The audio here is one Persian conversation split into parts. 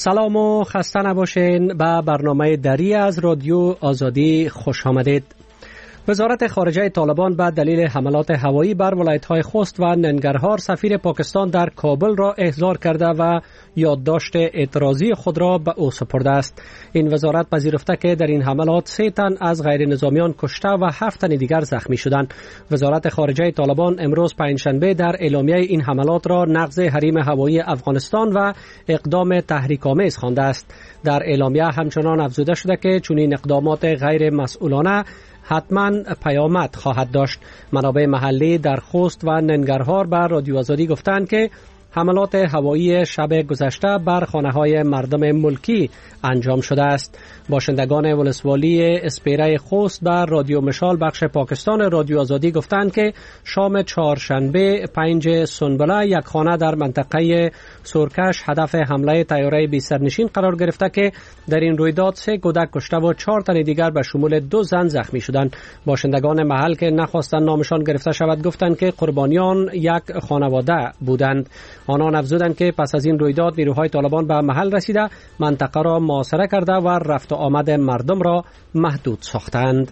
سلام و خسته نباشین. به برنامه دری از رادیو آزادی خوش آمدید. وزارت خارجه طالبان به دلیل حملات هوایی بر ولایت‌های خوست و ننگرهار سفیر پاکستان در کابل را احضار کرده و یادداشت اعتراضی خود را به او سپرده است. این وزارت پذیرفته که در این حملات 3 تن از غیر نظامیان کشته و 7 تن دیگر زخمی شدند. وزارت خارجه طالبان امروز پنجشنبه در اعلامیه این حملات را نقض حریم هوایی افغانستان و اقدام تحریک‌آمیز خوانده است. در اعلامیه همچنان افزوده شده که چنین اقدامات غیر مسئولانه حتما پیامد خواهد داشت. منابع محلی در خوست و ننگرهار به رادیو آزادی گفتند که حملات هوایی شب گذشته بر خانه‌های مردم ملکی انجام شده است. باشندگان ولسوالی اسپیره خوست به رادیو مشال بخش پاکستان رادیو آزادی گفتند که شام چهارشنبه 5 سنبله یک خانه در منطقه سرکش هدف حمله طیاره بی سرنشین قرار گرفته که در این رویداد 3 کودک کشته و 4 تن دیگر به شمول 2 زن زخمی شدند. باشندگان محل که نخواستند نامشان گرفته شود گفتند که قربانیان یک خانواده بودند. آنان افزودند که پس از این رویداد نیروهای طالبان به محل رسیده منطقه را محاصره کرده و رفت و آمد مردم را محدود ساختند.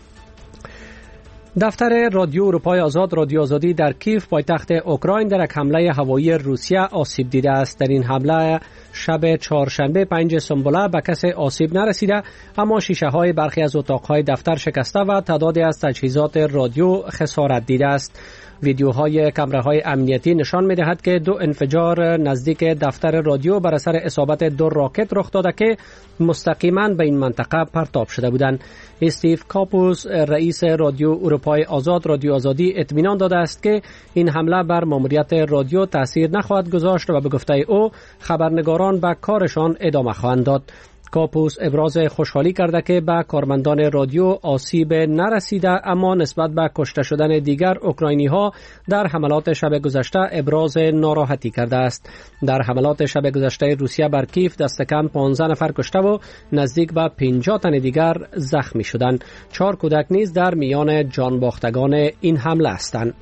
دفتر رادیو اروپای آزاد رادیو آزادی در کیف پایتخت اوکراین در یک حمله هوایی روسیه آسیب دیده است. در این حمله شب چهارشنبه 5 سنبله به کسی آسیب نرسیده، اما شیشه های برخی از اتاقهای دفتر شکسته و تعدادی از تجهیزات رادیو خسارت دیده است. ویدیوهای کامراهای امنیتی نشان می‌دهد که 2 انفجار نزدیک دفتر رادیو بر اثر اصابت 2 راکت رخ داده که مستقیما به این منطقه پرتاب شده بودند. استیو کاپوس رئیس رادیو اروپای آزاد رادیو آزادی اطمینان داده است که این حمله بر ماموریت رادیو تاثیر نخواهد گذاشت و به گفته او خبرنگاران به کارشان ادامه خواهند داد. کاپوس ابراز خوشحالی کرده که به کارمندان رادیو آسیب نرسیده، اما نسبت به کشته شدن دیگر اوکراینی ها در حملات شب گذشته ابراز ناراحتی کرده است. در حملات شب گذشته روسیه بر کیف دست کم 15 نفر کشته و نزدیک به 50 تن دیگر زخمی شدند. 4 کودک نیز در میان جانباختگان این حمله هستند.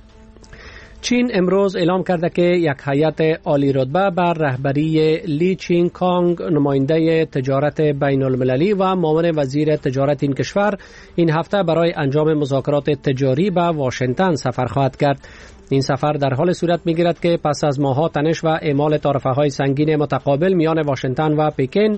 چین امروز اعلام کرده که یک هیئت عالی رتبه بر رهبری لی چین کانگ نماینده تجارت بین المللی و معاون وزیر تجارت این کشور این هفته برای انجام مذاکرات تجاری به واشنگتن سفر خواهد کرد. این سفر در حال صورت می‌گیرد که پس از ماه‌ها تنش و اعمال طرفه‌های سنگین متقابل میان واشنگتن و پکن،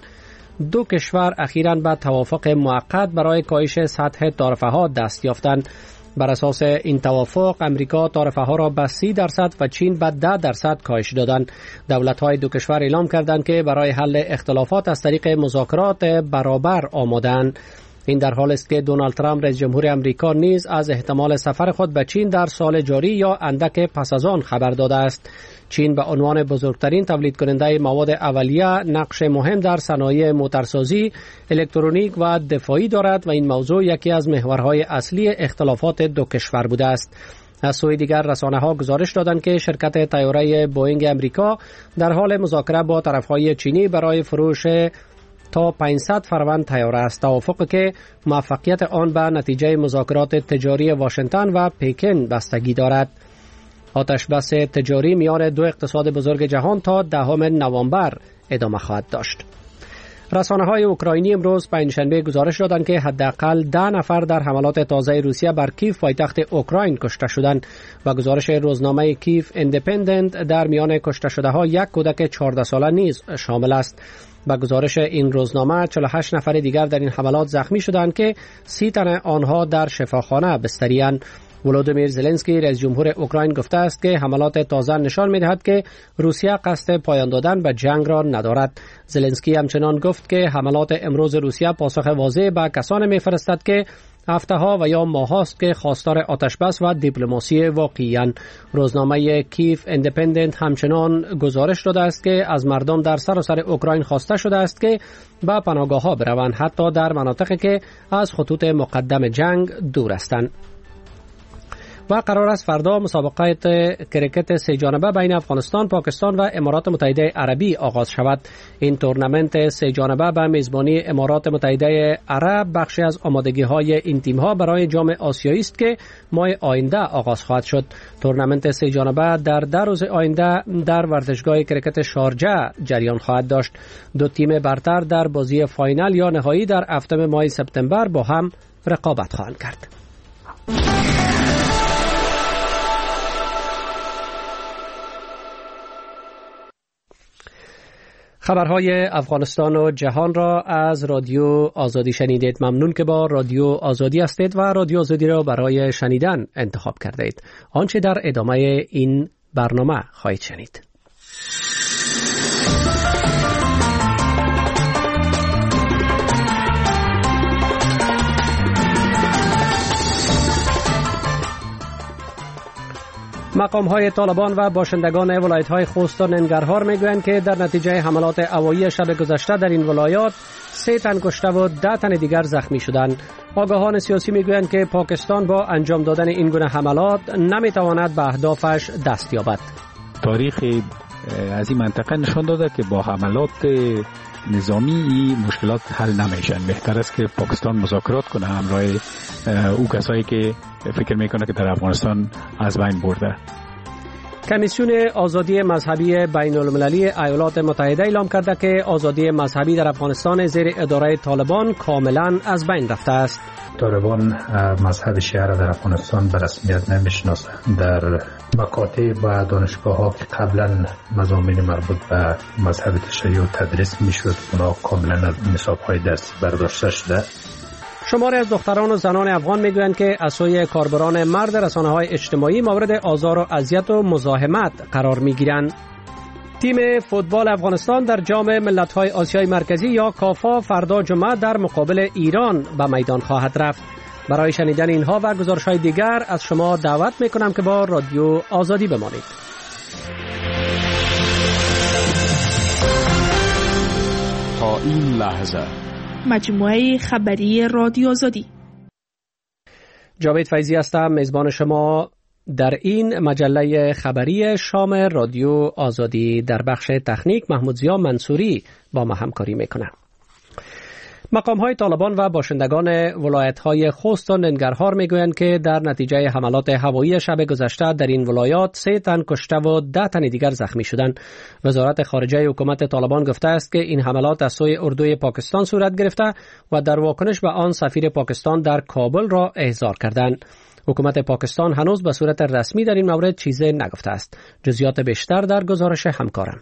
2 کشور اخیراً به توافق موقت برای کاهش سطح طرفه‌ها دست یافتند. بر اساس این توافق امریکا طرفه ها را به 30% و چین به 10% کاهش دادند. دولت های 2 کشور اعلام کردند که برای حل اختلافات از طریق مذاکرات برابر آمادند. این در حال است که دونالد ترامپ رئیس جمهور امریکا نیز از احتمال سفر خود به چین در سال جاری یا اندک پس از آن خبر داده است. چین به عنوان بزرگترین تولید کننده مواد اولیه نقش مهم در صنایع موتورسازی، الکترونیک و دفاعی دارد و این موضوع یکی از محورهای اصلی اختلافات 2 کشور بوده است. از سوی دیگر رسانه‌ها گزارش دادند که شرکت طیاره بوئینگ امریکا در حال مذاکره با طرفهای چینی برای فروش تا 500 فروند طیاره است. توافقی که موفقیت آن به نتیجه مذاکرات تجاری واشنگتن و پکن بستگی دارد. آتش بس تجاری میان 2 اقتصاد بزرگ جهان تا 10 نوامبر ادامه خواهد داشت. رسانه‌های اوکراینی امروز پنجشنبه گزارش دادند که حداقل 10 نفر در حملات تازه روسیه بر کیف پایتخت اوکراین کشته شدند و گزارش روزنامه کیف ایندیپندنت در میان کشته شده‌ها 1 کودک 14 ساله نیز شامل است. با گزارش این روزنامه 48 نفر دیگر در این حملات زخمی شدند که 30 تن آنها در شفاخانه بستری‌اند. ولودیمیر زلنسکی رئیس جمهور اوکراین گفته است که حملات تازه نشان می‌دهد که روسیه قصد پایان دادن به جنگ را ندارد. زلنسکی همچنان گفت که حملات امروز روسیه پاسخ واضح به کسانی می‌فرستد که هفته‌ها و یا ماه‌هاست که خواستار آتش‌بس و دیپلماسی واقعی‌اند. روزنامه کیف ایندیپندنت همچنان گزارش داده است که از مردم در سراسر اوکراین خواسته شده است که به پناهگاه‌ها بروند، حتی در مناطقی که از خطوط مقدم جنگ دور هستند. و قرار است فردا مسابقه کرکت سه جانبه بین افغانستان، پاکستان و امارات متحده عربی آغاز شود. این تورنمنت سه جانبه به میزبانی امارات متحده عرب بخشی از آمادگی‌های این تیم‌ها برای جام آسیایی است که ماه آینده آغاز خواهد شد. تورنمنت سه جانبه در 10 روز آینده در ورزشگاه کرکت شارجه جریان خواهد داشت. دو تیم برتر در بازی فاینال یا نهایی در هفتم ماه سپتامبر با هم رقابت خواهند کرد. خبرهای افغانستان و جهان را از رادیو آزادی شنیدید. ممنون که با رادیو آزادی هستید و رادیو آزادی را برای شنیدن انتخاب کرده اید. آنچه در ادامه این برنامه خواهید شنید. مقام‌های طالبان و باشندگان ولایت‌های خوست و ننگرهار می‌گویند که در نتیجه حملات هوایی شب گذشته در این ولایات 3 تن کشته و 10 تن دیگر زخمی شدند. آگاهان سیاسی می‌گویند که پاکستان با انجام دادن این گونه حملات نمی‌تواند به اهدافش دست یابد. تاریخ از این منطقه نشان داده که با حملات نظامی مشکلات حل نمیشن. بهتر است که پاکستان مذاکرات کنه همراه او کسایی که فکر میکنه که در افغانستان از بین برده. کمیسیون آزادی مذهبی بین المللی ایالات متحده اعلام کرده که آزادی مذهبی در افغانستان زیر اداره طالبان کاملا از بین رفته است. طالبان مذهب شیعه را در افغانستان به رسمیت نمیشناسه. در مکاتب و دانشگاه‌ها که قبلا مضامین مربوط به مذهب تشیع تدریس میشد، اونا کاملا از نصاب‌های درسی برداشته شده. شماری از دختران و زنان افغان میگویند که از سوی کاربران مرد رسانه‌های اجتماعی مورد آزار و اذیت و مزاحمت قرار میگیرند. تیم فوتبال افغانستان در جام ملت‌های آسیای مرکزی یا کافا فردا جمعه در مقابل ایران به میدان خواهد رفت. برای شنیدن اینها و گزارش‌های دیگر از شما دعوت می‌کنم که با رادیو آزادی بمانید. تا این لحظه مجموعه خبری رادیو آزادی. جاوید فیضی هستم، میزبان شما در این مجله خبری شام رادیو آزادی. در بخش تکنیک محمود ضیا منصوری با ما همکاری میکنه. مقام‌های طالبان و باشندگان ولایت‌های خوست و ننگرهار میگویند که در نتیجه حملات هوایی شب گذشته در این ولایات 3 تن کشته و 10 تن دیگر زخمی شدند. وزارت خارجه حکومت طالبان گفته است که این حملات از سوی اردوی پاکستان صورت گرفته و در واکنش به آن سفیر پاکستان در کابل را احضار کردند. حکومت پاکستان هنوز به صورت رسمی در این مورد چیزی نگفته است. جزئیات بیشتر در گزارش همکارم.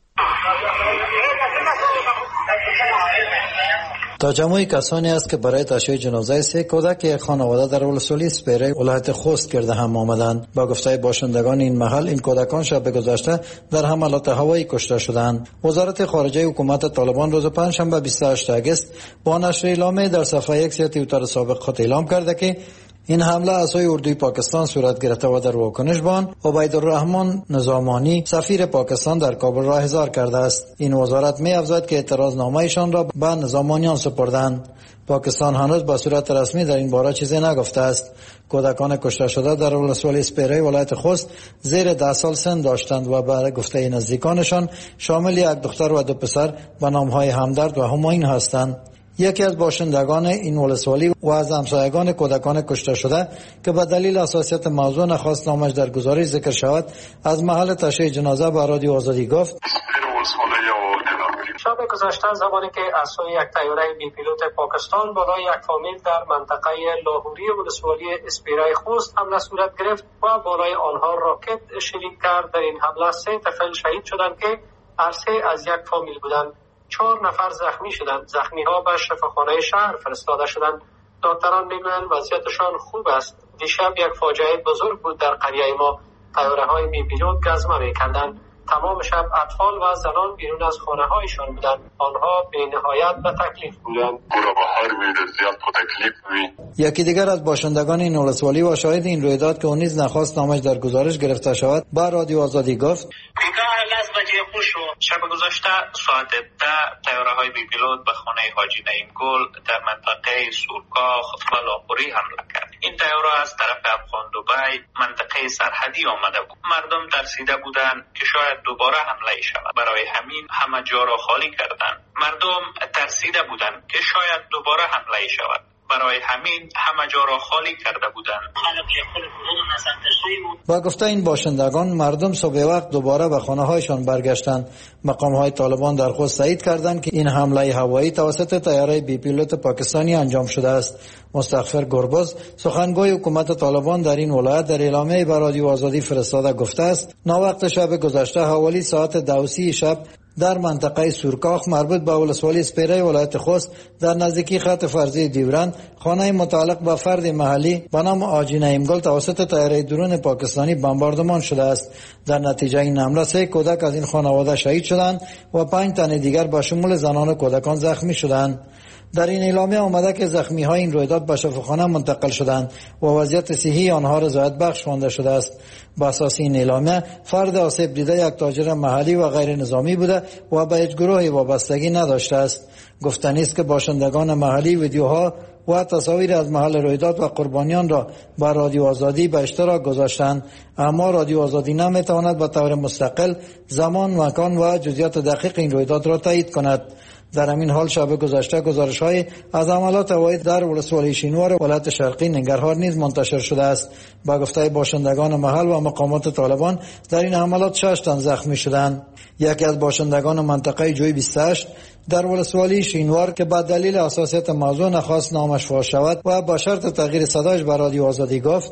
تا جمعی کسانی است که برای تشییع جنازه 3 کودک یک خانواده در ولسوالی سپیره ولایت خوست گرد هم آمدند. با گفته باشندگان این محل، این کودکان شب گذشته در حملات هوایی کشته شدند. وزارت خارجه حکومت طالبان روز پنجشنبه 28 آگوست با نشر اعلامیه در صفحه یک توییتر سابق خود اعلام کرده که این حمله از سوی اردوی پاکستان صورت گرفته و در واکنش به آن عبیدالرحمن نظامانی سفیر پاکستان در کابل را احضار کرده است. این وزارت می افزاید که اعتراضنامه‌شان را به نظامانیان سپردند. پاکستان هنوز به صورت رسمی در این باره چیزی نگفته است. کودکان کشته شده در ولسوالی سپیره ولایت خوست زیر 10 سال سن داشتند و برای گفته نزدیکانشان شامل یک دختر و 2 پسر به نام‌های همدرد و همایون هستند. یکی از باشندگان این ولسوالی و از همسایگان کودکان کشته شده که به دلیل حساسیت موضوع نخواست نامش در گزارش ذکر شود، از محل تشییع جنازه به رادیو آزادی گفت: شب گذشته زمانی که از سوی یک طیاره بی پیلوت پاکستان بالای یک فامیل در منطقه لاهوری ولسوالی اسپیرای خوست حمله صورت گرفت و بالای آنها راکت شلیک کرد. در این حمله 3 طفل شهید شدند که هر 3 از یک فامیل بودند. 4 نفر زخمی شدند. زخمی‌ها به شفاخانه شهر فرستاده شدند. دکتران میگویند وضعیتشان خوب است. دیشب یک فاجعه بزرگ بود در قریه ما. طیاره‌های بی پیلوت گزمه می‌کردند. تمام شب اطفال و زنان بیرون از خانه‌هایشان بودند. آنها بی‌نهایت به تکلیف بودند. یکی دیگر از باشندگان این ولسوالی و شاهد این رویداد که او نیز نخواست نامش در گزارش گرفته شود، با رادیو آزادی گفت: توجیه خوش و شب گذشته ساعت 10 طیاره‌های بی پیلوت به خانه حاجی نعیم گل در منطقه سورکاخ و لاپوری حمله کرد. این طیاره از طرف افغان دبی منطقه سرحدی آمده بود. مردم ترسیده بودند که شاید دوباره حمله شود. برای همین همه جا را خالی کردند. مردم ترسیده بودند که شاید دوباره حمله شود. برای همین همه جا را خالی کرده بودند. با گفته این باشندگان مردم صبح وقت دوباره به خانه هایشان برگشتند. مقام های طالبان در خود تایید کردند که این حمله هوایی توسط طیاره بی پیلوت پاکستانی انجام شده است. مستغفر گربز سخنگوی حکومت طالبان در این ولایت در اعلامیه به رادیو آزادی فرستاده گفته است ناوقت شب گذشته حوالی ساعت 2:30 شب در منطقه سورکاخ مربوط به ولسوالی سپیره ولایت خوست در نزدیکی خط فرضی دیورند خانه متعلق به فرد محلی به نام حاجی نعیم گل توسط طیاره درون پاکستانی بمباردمان شده است. در نتیجه این حمله 3 کودک از این خانواده شهید شدند و 5 تن دیگر به شمول زنان و کودکان زخمی شدند. در این اعلامیه آمده که زخمی های این رویداد به شفاخانه منتقل شدند و وضعیت صحی آنها رضایت بخش خوانده شده است. بر اساس این اعلامیه فرد آسیب دیده یک تاجر محلی و غیر نظامی بوده و به هیچ گروهی وابستگی نداشته است. گفتنی است که باشندگان محلی ویدیوها و تصاویر از محل رویداد و قربانیان را بر رادیو آزادی به اشتراک گذاشتند، اما رادیو آزادی نمیتواند به طور مستقل زمان، مکان و جزئیات دقیق این رویداد را تایید کند. در همین حال شب گذشته گزارش‌های از حملات هوایی در ولسوالی شینوار ولایت شرقی ننگرهار نیز منتشر شده است. با گفته باشندگان محل و مقامات طالبان در این حملات 6 تن زخمی شدند. یکی از باشندگان منطقه جوی 28 در ولسوالی شینوار که به دلیل حساسیت موضوع نخواست نامش فاش شود و با شرط تغییر صدایش به رادیو آزادی گفت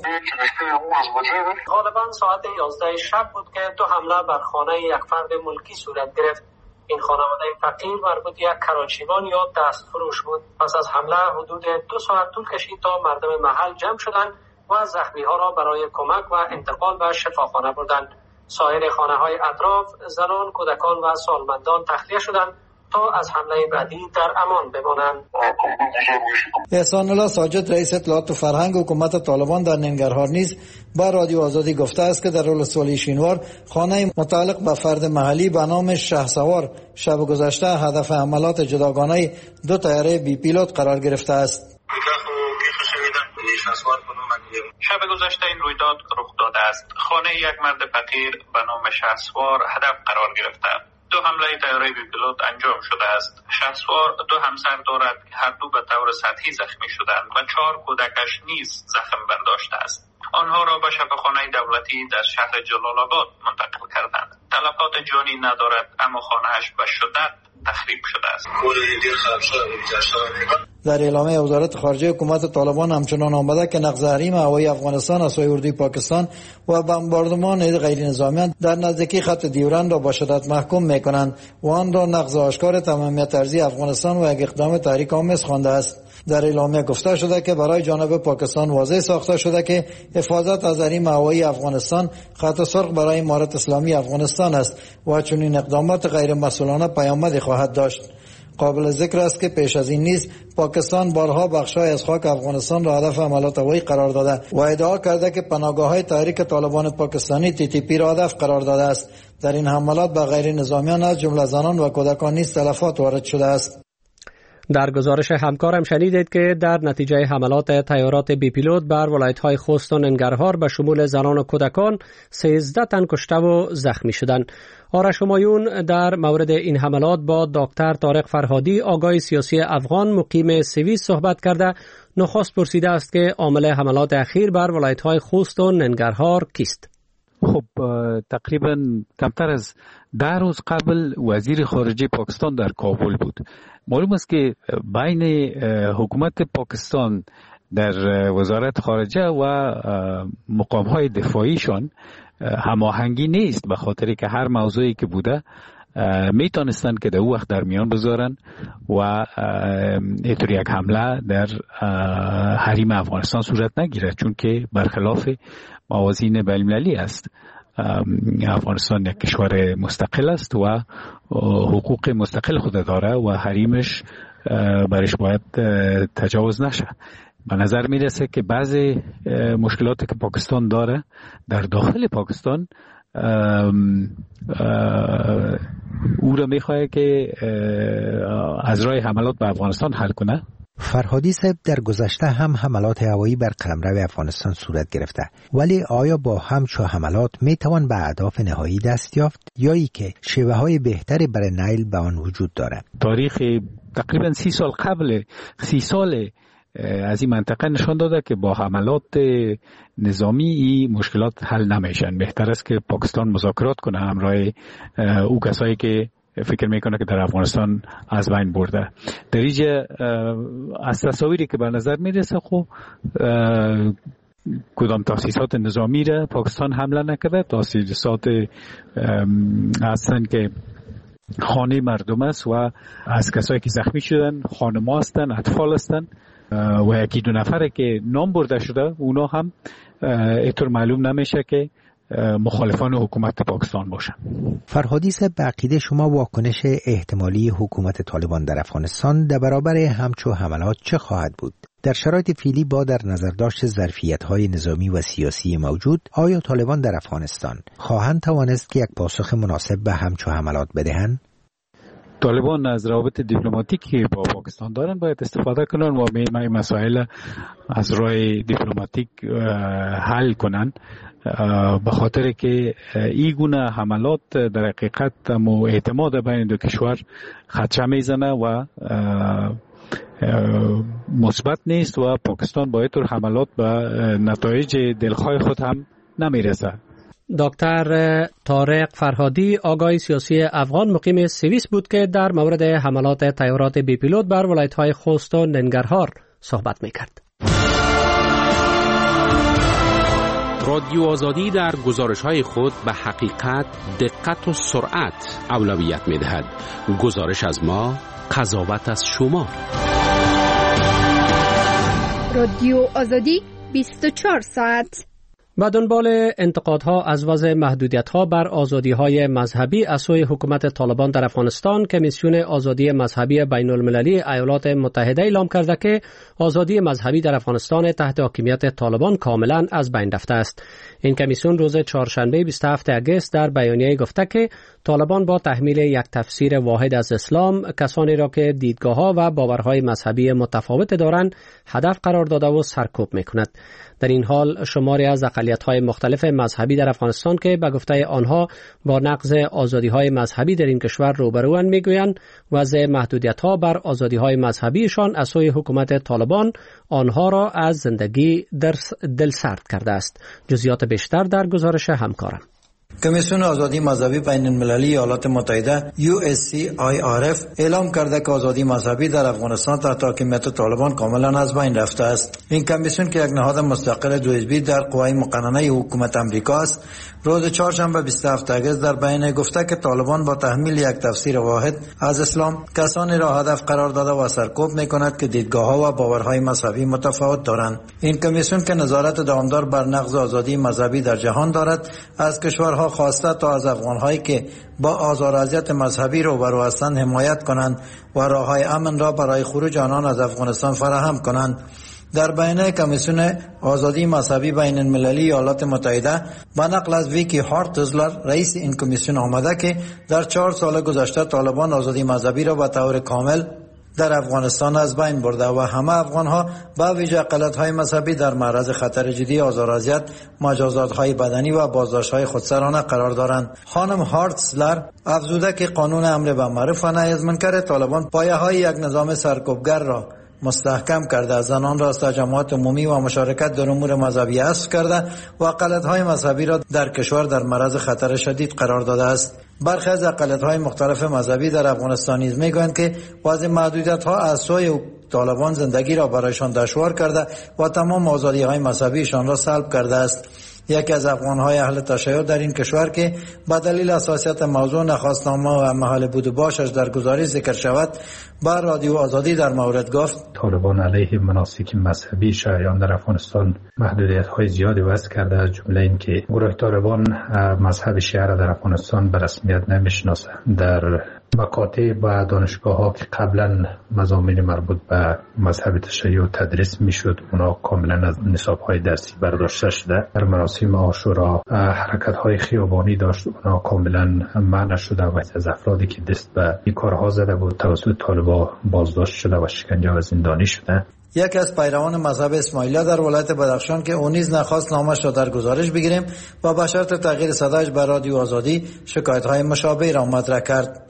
غالبا ساعت 11 شب بود که 2 حمله بر خانه یک فرد ملکی صورت گرفت. این خانواده فقیر مربوط یک کراچیوان یا دستفروش بود. پس از حمله حدود 2 ساعت طول کشید تا مردم محل جمع شدند و زخمی ها را برای کمک و انتقال به شفاخانه بردند. سایر خانه های اطراف زنان، کودکان و سالمندان تخلیه شدند تا از حمله بعدی در امان بمانند. احسان الله ساجد رئیس اطلاعات و فرهنگ حکومت طالبان در ننگرهار نیز با رادیو آزادی گفته است که در ولسوالی شینوار خانه متعلق به فرد محلی به نام شهسوار شب گذشته هدف حملات جداگانه 2 طیاره بی پیلوت قرار گرفته است. شب گذشته این رویداد رخ داده است. خانه یک مرد فقیر به نام شهسوار هدف قرار گرفته. 2 حمله طیاره بی پیلوت انجام شده است. شهسوار 2 همسر دارد که هر دو به طور سطحی زخمی شدند و 4 کودکش نیز زخم برداشته است. آنها را به شفاخانه دولتی در شهر جلال آباد منتقل کردند. تلفات جانی ندارد اما خانه‌اش به شدت تخریب شده است. در اعلامیه وزارت خارجه حکومت طالبان همچنان آمده که نقض حریم هوایی افغانستان از سوی اردوی پاکستان و بمباردمان غیر نظامیان در نزدیکی خط دیورند را با شدت محکوم می‌کنند و آن را نقض آشکار تمامیت ارضی افغانستان و یک اقدام تحریک آمیز خوانده است. در اعلامیه گفته شده که برای جانب پاکستان واضح ساخته شده که حفاظت از حریم هوایی افغانستان خط سرخ برای امارت اسلامی افغانستان است و چنین اقدامات غیر مسئولانه پیامدی خواهد داشت. قابل ذکر است که پیش از این نیز پاکستان بارها بخشای از خاک افغانستان را هدف حملات هوایی قرار داده و ادعا کرده که پناهگاه‌های تحریک طالبان پاکستانی TTP را هدف قرار داده است. در این حملات به غیر نظامیان از جمله زنان و کودکان نیز تلفات وارد شده است. در گزارش همکارم شنیدید که در نتیجه حملات طیارات بی پیلوت بر ولایت‌های خوست و ننگرهار به شمول زنان و کودکان 13 تن کشته و زخمی شدند. آرش همایون در مورد این حملات با دکتر طارق فرهادی آگاه سیاسی افغان مقیم سوئیس صحبت کرده نخست پرسیده است که عامل حملات اخیر بر ولایت‌های خوست و ننگرهار کیست؟ خب تقریبا کمتر از 10 روز قبل وزیر خارجه پاکستان در کابل بود. معلوم است که بین حکومت پاکستان در وزارت خارجه و مقام‌های دفاعیشان هماهنگی نیست، به خاطری که هر موضوعی که بوده میتونستند که در او وقت در میان بذارن و اینطور یک حمله در حریم افغانستان صورت نگیره، چون که برخلاف موازین بین‌المللی است. افغانستان یک کشور مستقل است و حقوق مستقل خود داره و حریمش برش باید تجاوز نشه. به نظر میرسه که بعضی مشکلاتی که پاکستان داره در داخل پاکستان او را میخواه که از راه حملات به افغانستان حل کنه. فرهادی صاحب، در گذشته هم حملات هوایی بر قلمرو افغانستان صورت گرفته، ولی آیا با همچو حملات میتوان به اهداف نهایی دست یافت یا ای که شیوه های بهتری برای نیل به آن وجود دارد؟ تاریخ تقریبا 30 سال قبل 30 سال از این منطقه نشان داده که با حملات نظامی این مشکلات حل نمیشن. بهتر است که پاکستان مذاکرات کنه همراه او کسایی که فکر میکنه که در افغانستان از بین برده. در اینجا از تصاویری که به نظر میرسه خب کدام تاسیسات نظامی را پاکستان حمله نکرده. تاسیسات هستن که خانه مردم است و از کسایی که زخمی شدن خانم‌ها هستن، اطفال هستن و یکی دو نفره که نام برده شده اونا هم اینطور معلوم نمیشه که مخالفان حکومت پاکستان باشن. فرهادی صاحب، به عقیده شما واکنش احتمالی حکومت طالبان در افغانستان در برابر همچو حملات چه خواهد بود؟ در شرایط فعلی با در نظر داشت ظرفیت‌های نظامی و سیاسی موجود، آیا طالبان در افغانستان خواهند توانست که یک پاسخ مناسب به همچو حملات بدهند؟ طالبان از روابط دیپلماتیکی با پاکستان دارن باید استفاده کنن و این مسائل از راه دیپلماتیک حل کنن، به خاطر که این گونه حملات در حقیقت اعتماد بین دو کشور خدشه میزنه و مثبت نیست و پاکستان با اینطور حملات به نتایج دلخواه خود هم نمیرسه. دکتر طارق فرهادی، آگاه سیاسی افغان مقیم سوئیس بود که در مورد حملات طیارات بی پیلوت بر ولایت‌های خوست و ننگرهار صحبت می‌کرد. رادیو آزادی در گزارش‌های خود به حقیقت، دقت و سرعت اولویت می‌دهد. گزارش از ما، قضاوت از شما. رادیو آزادی 24 ساعت. با دنبال انتقادها از وضع محدودیت‌ها بر آزادی‌های مذهبی از سوی حکومت طالبان در افغانستان، کمیسیون آزادی مذهبی بین‌المللی ایالات متحده اعلام کرده که آزادی مذهبی در افغانستان تحت حاکمیت طالبان کاملاً از بین رفته است. این کمیسیون روز چهارشنبه 27 اگست در بیانیه گفته که طالبان با تحمیل یک تفسیر واحد از اسلام کسانی را که دیدگاه‌ها و باورهای مذهبی متفاوت دارند هدف قرار داده و سرکوب می‌کند. در این حال شماری از اقلیت‌های مختلف مذهبی در افغانستان که به گفته آنها با نقض آزادی‌های مذهبی در این کشور روبروان میگویند وضع محدودیت‌ها بر آزادی‌های مذهبیشان از سوی حکومت طالبان آنها را از زندگی دلسرد کرده است. جزئیات بیشتر در گزارش همکارم. کمیسیون آزادی مذهبی بین المللی ایالات متحده USCIRF اعلام کرده که آزادی مذهبی در افغانستان تحت حاکمیت طالبان کاملا از بین رفته است. این کمیسیون که یک نهاد مستقل دو حزبی در قوای مقننه حکومت آمریکا است، روز چهارشنبه 27 اگست در بیانیه گفته که طالبان با تحمیل یک تفسیر واحد از اسلام کسانی را هدف قرار داده و سرکوب می‌کند که دیدگاه‌ها و باورهای مذهبی متفاوت دارند. این کمیسیون که نظارت دامدار بر نقض آزادی مذهبی در جهان دارد، از کشورها خواسته تا از افغان‌هایی که با آزار و اذیت مذهبی روبرو هستند حمایت کنند و راه‌های امن را برای خروج آنان از افغانستان فراهم کنند. در بیانیه کمیسیون آزادی مذهبی بین المللی ایالات متحده با نقل از ویکی هارتزلر رئیس این کمیسیون آمده که در 4 سال گذشته طالبان آزادی مذهبی را به طور کامل در افغانستان از بین برده و همه افغانها با ویژه اقلیت‌های مذهبی در معرض خطر جدی آزار و اذیت، مجازات‌های بدنی و بازداشت‌های خودسرانه قرار دارند. خانم هارتزلر افزوده که قانون امر بالمعروف و نهی از منکر طالبان پایه‌های یک نظام سرکوبگر را مستحکم کرده، زنان را از تجمعات عمومی و مشارکت در امور مذهبی حذف کرده و اقلیت‌های مذهبی را در کشور در معرض خطر شدید قرار داده است. برخی از اقلیت‌های مختلف مذهبی در افغانستان نیز می‌گویند که وضع محدودیت‌ها از سوی طالبان زندگی را برایشان دشوار کرده و تمام آزادی‌های مذهبیشان را سلب کرده است. یکی از افغان‌های اهل تشیع در این کشور که به دلیل حساسیت موضوع نخواستنامه و محل بود و باشش در گزارش ذکر شود با رادیو آزادی در مورد گفت: طالبان علیه مناسک مذهبی شیعیان در افغانستان محدودیت‌های زیادی وضع کرده، از جمله اینکه گروه طالبان مذهب شیعه را در افغانستان به رسمیت نمی‌شناسد. در مکاتب و دانشگاه ها که قبلا مضامین مربوط به مذهب تشیع تدریس میشد اونا کاملا از نصاب های درسی برداشته شده. در مراسم عاشورا حرکت های خیابانی داشت، اونا کاملا منع شده و از افرادی که دست به این کارها زده بود توسط طالبان بازداشت شده و شکنجه و زندانی شده. یکی از پیروان مذهب اسماعیلیه در ولایت بدخشان که او نیز نخواست نامش را در گزارش بگیریم و به شرط تغییر صدایش به رادیو آزادی شکایت‌های مشابه را مطرح کرد.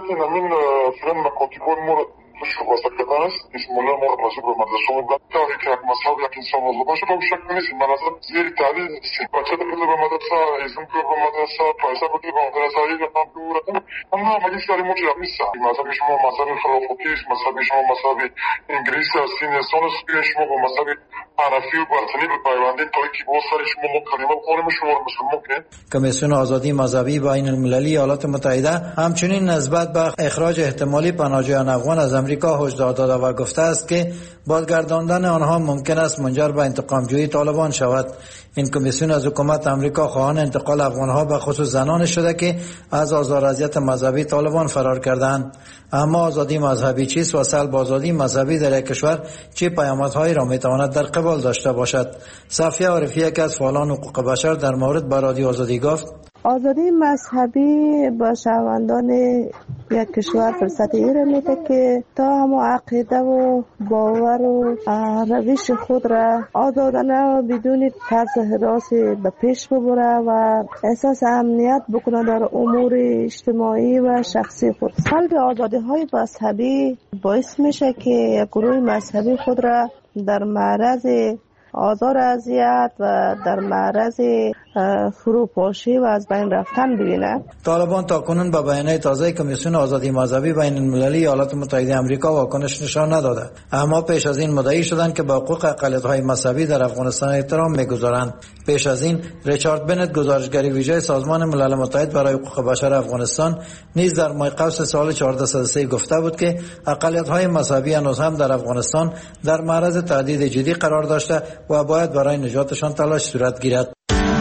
شو واسه است اسم الله ما راجع به مدرسه و داره که یک مذهب یک انسان موضوع باشه تو شک نیست. من از زیر تعلیم بچه که به مدرسه اسم که به مدرسه پیسه بده به مدرسه اینا هم دورتون اما مگه سری موجود نیست. مذهب شما مذهب خلافتی است، مذهب شما مذهب انگلیسی است، انسان است که شما با مذهب حنفی و باطنی به پیوندی تا کی با سر شما کلمه قانون شما مسلمان کنید. کمیسیون آزادی مذهبی بین المللی ایالات متحده همچنین نسبت به اخراج احتمالی پناهجویان افغان از امریکا هشدار داده و گفته است که بازگرداندن آنها ممکن است منجر به انتقام جویی طالبان شود. این کمیسیون از حکومت امریکا خواهان انتقال افغانها به خصوص زنان شده که از آزار اذیت مذهبی طالبان فرار کردند. اما آزادی مذهبی چیست و سلب آزادی مذهبی در یک کشور چه پیامدهایی را میتواند در قبال داشته باشد؟ صفیه عارفی یک از فعالان حقوق بشر در مورد به رادیو آزادی گفت: آزادی مذهبی با شهروندان یک کشور فرصت ای را میده که تا همه عقیده و باور و روش خود را آزادانه و بدون ترس حراسی به پیش ببره و احساس امنیت بکنه در امور اجتماعی و شخصی خود. سلب آزادی های مذهبی باعث میشه که یک گروه مذهبی خود را در معرض آزار اذیت و در معرض فروپاشی و از بین رفتن ببینه. طالبان تاکنون به بیانیه تازه کمیسیون آزادی مذهبی بین المللی ایالات متحده آمریکا واکنش نشان نداده، اما پیش از این مدعی شدند که به حقوق اقلیت‌های مذهبی در افغانستان احترام می‌گذارند. پیش از این ریچارد بنت گزارشگر ویژه سازمان ملل متحد برای حقوق بشر افغانستان نیز در ماه قوس سال 1403 گفته بود که اقلیت‌های مذهبی هنوز هم در افغانستان در معرض تهدید جدی قرار داشته و باید برای نجاتشان تلاش صورت گیرد.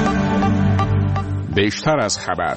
بیشتر از خبر.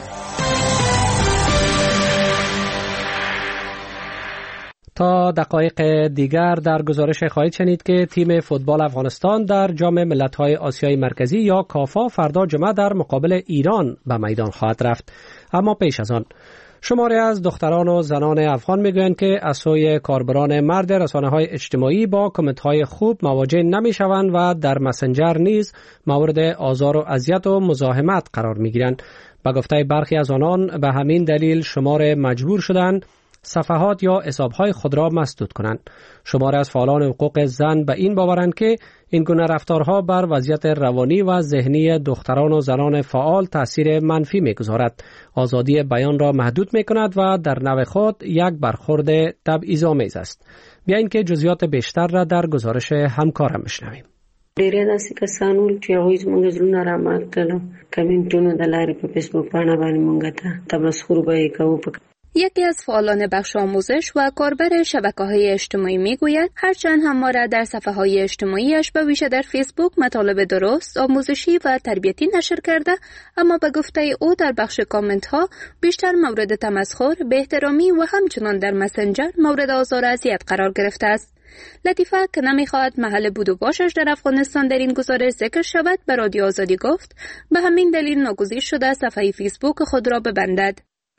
تا دقایق دیگر در گزارش خواهید شنید که تیم فوتبال افغانستان در جام ملت‌های آسیای مرکزی یا کافا فردا جمعه در مقابل ایران به میدان خواهد رفت. اما پیش از آن شماری از دختران و زنان افغان میگویند که از سوی کاربران مرد رسانه‌های اجتماعی با کامنت‌های خوب مواجه نمی‌شوند و در مسنجر نیز مورد آزار و اذیت و مزاحمت قرار می‌گیرند. به گفته برخی از آنان به همین دلیل شمار مجبور شدند صفحات یا حساب‌های خود را مسدود کنند. شماری از فعالان حقوق زن به این باورند که این گونه رفتارها بر وضعیت روانی و ذهنی دختران و زنان فعال تأثیر منفی می‌گذارد، آزادی بیان را محدود می‌کند و در نوع خود یک برخورد تبعیض‌آمیز است. بیایید که جزئیات بیشتر را در گزارش همکارم بشنویم. ډېر داسې کسانو چې هغوی زموږ زړونه رامات کړل، کمنټونو د لارې په فیسبوک پاڼه باندې مونږ ته تمسخر به یې کوو. یکی از فعالان بخش آموزش و کاربر شبکه‌های اجتماعی میگوید هرچند همواره در صفحه‌های اجتماعیش به ویژه در فیسبوک مطالب درست، آموزشی و تربیتی نشر کرده، اما به گفته او در بخش کامنت‌ها بیشتر مورد تمسخر، بی‌احترامی و همچنان در مسنجر مورد آزار و اذیت قرار گرفته است. لطیفه که نمیخواهد محل بود و باشش در افغانستان در این گزارش ذکر شود به رادیو آزادی گفت به همین دلیل ناگزیر شده صفحه فیسبوک خود را ببندد.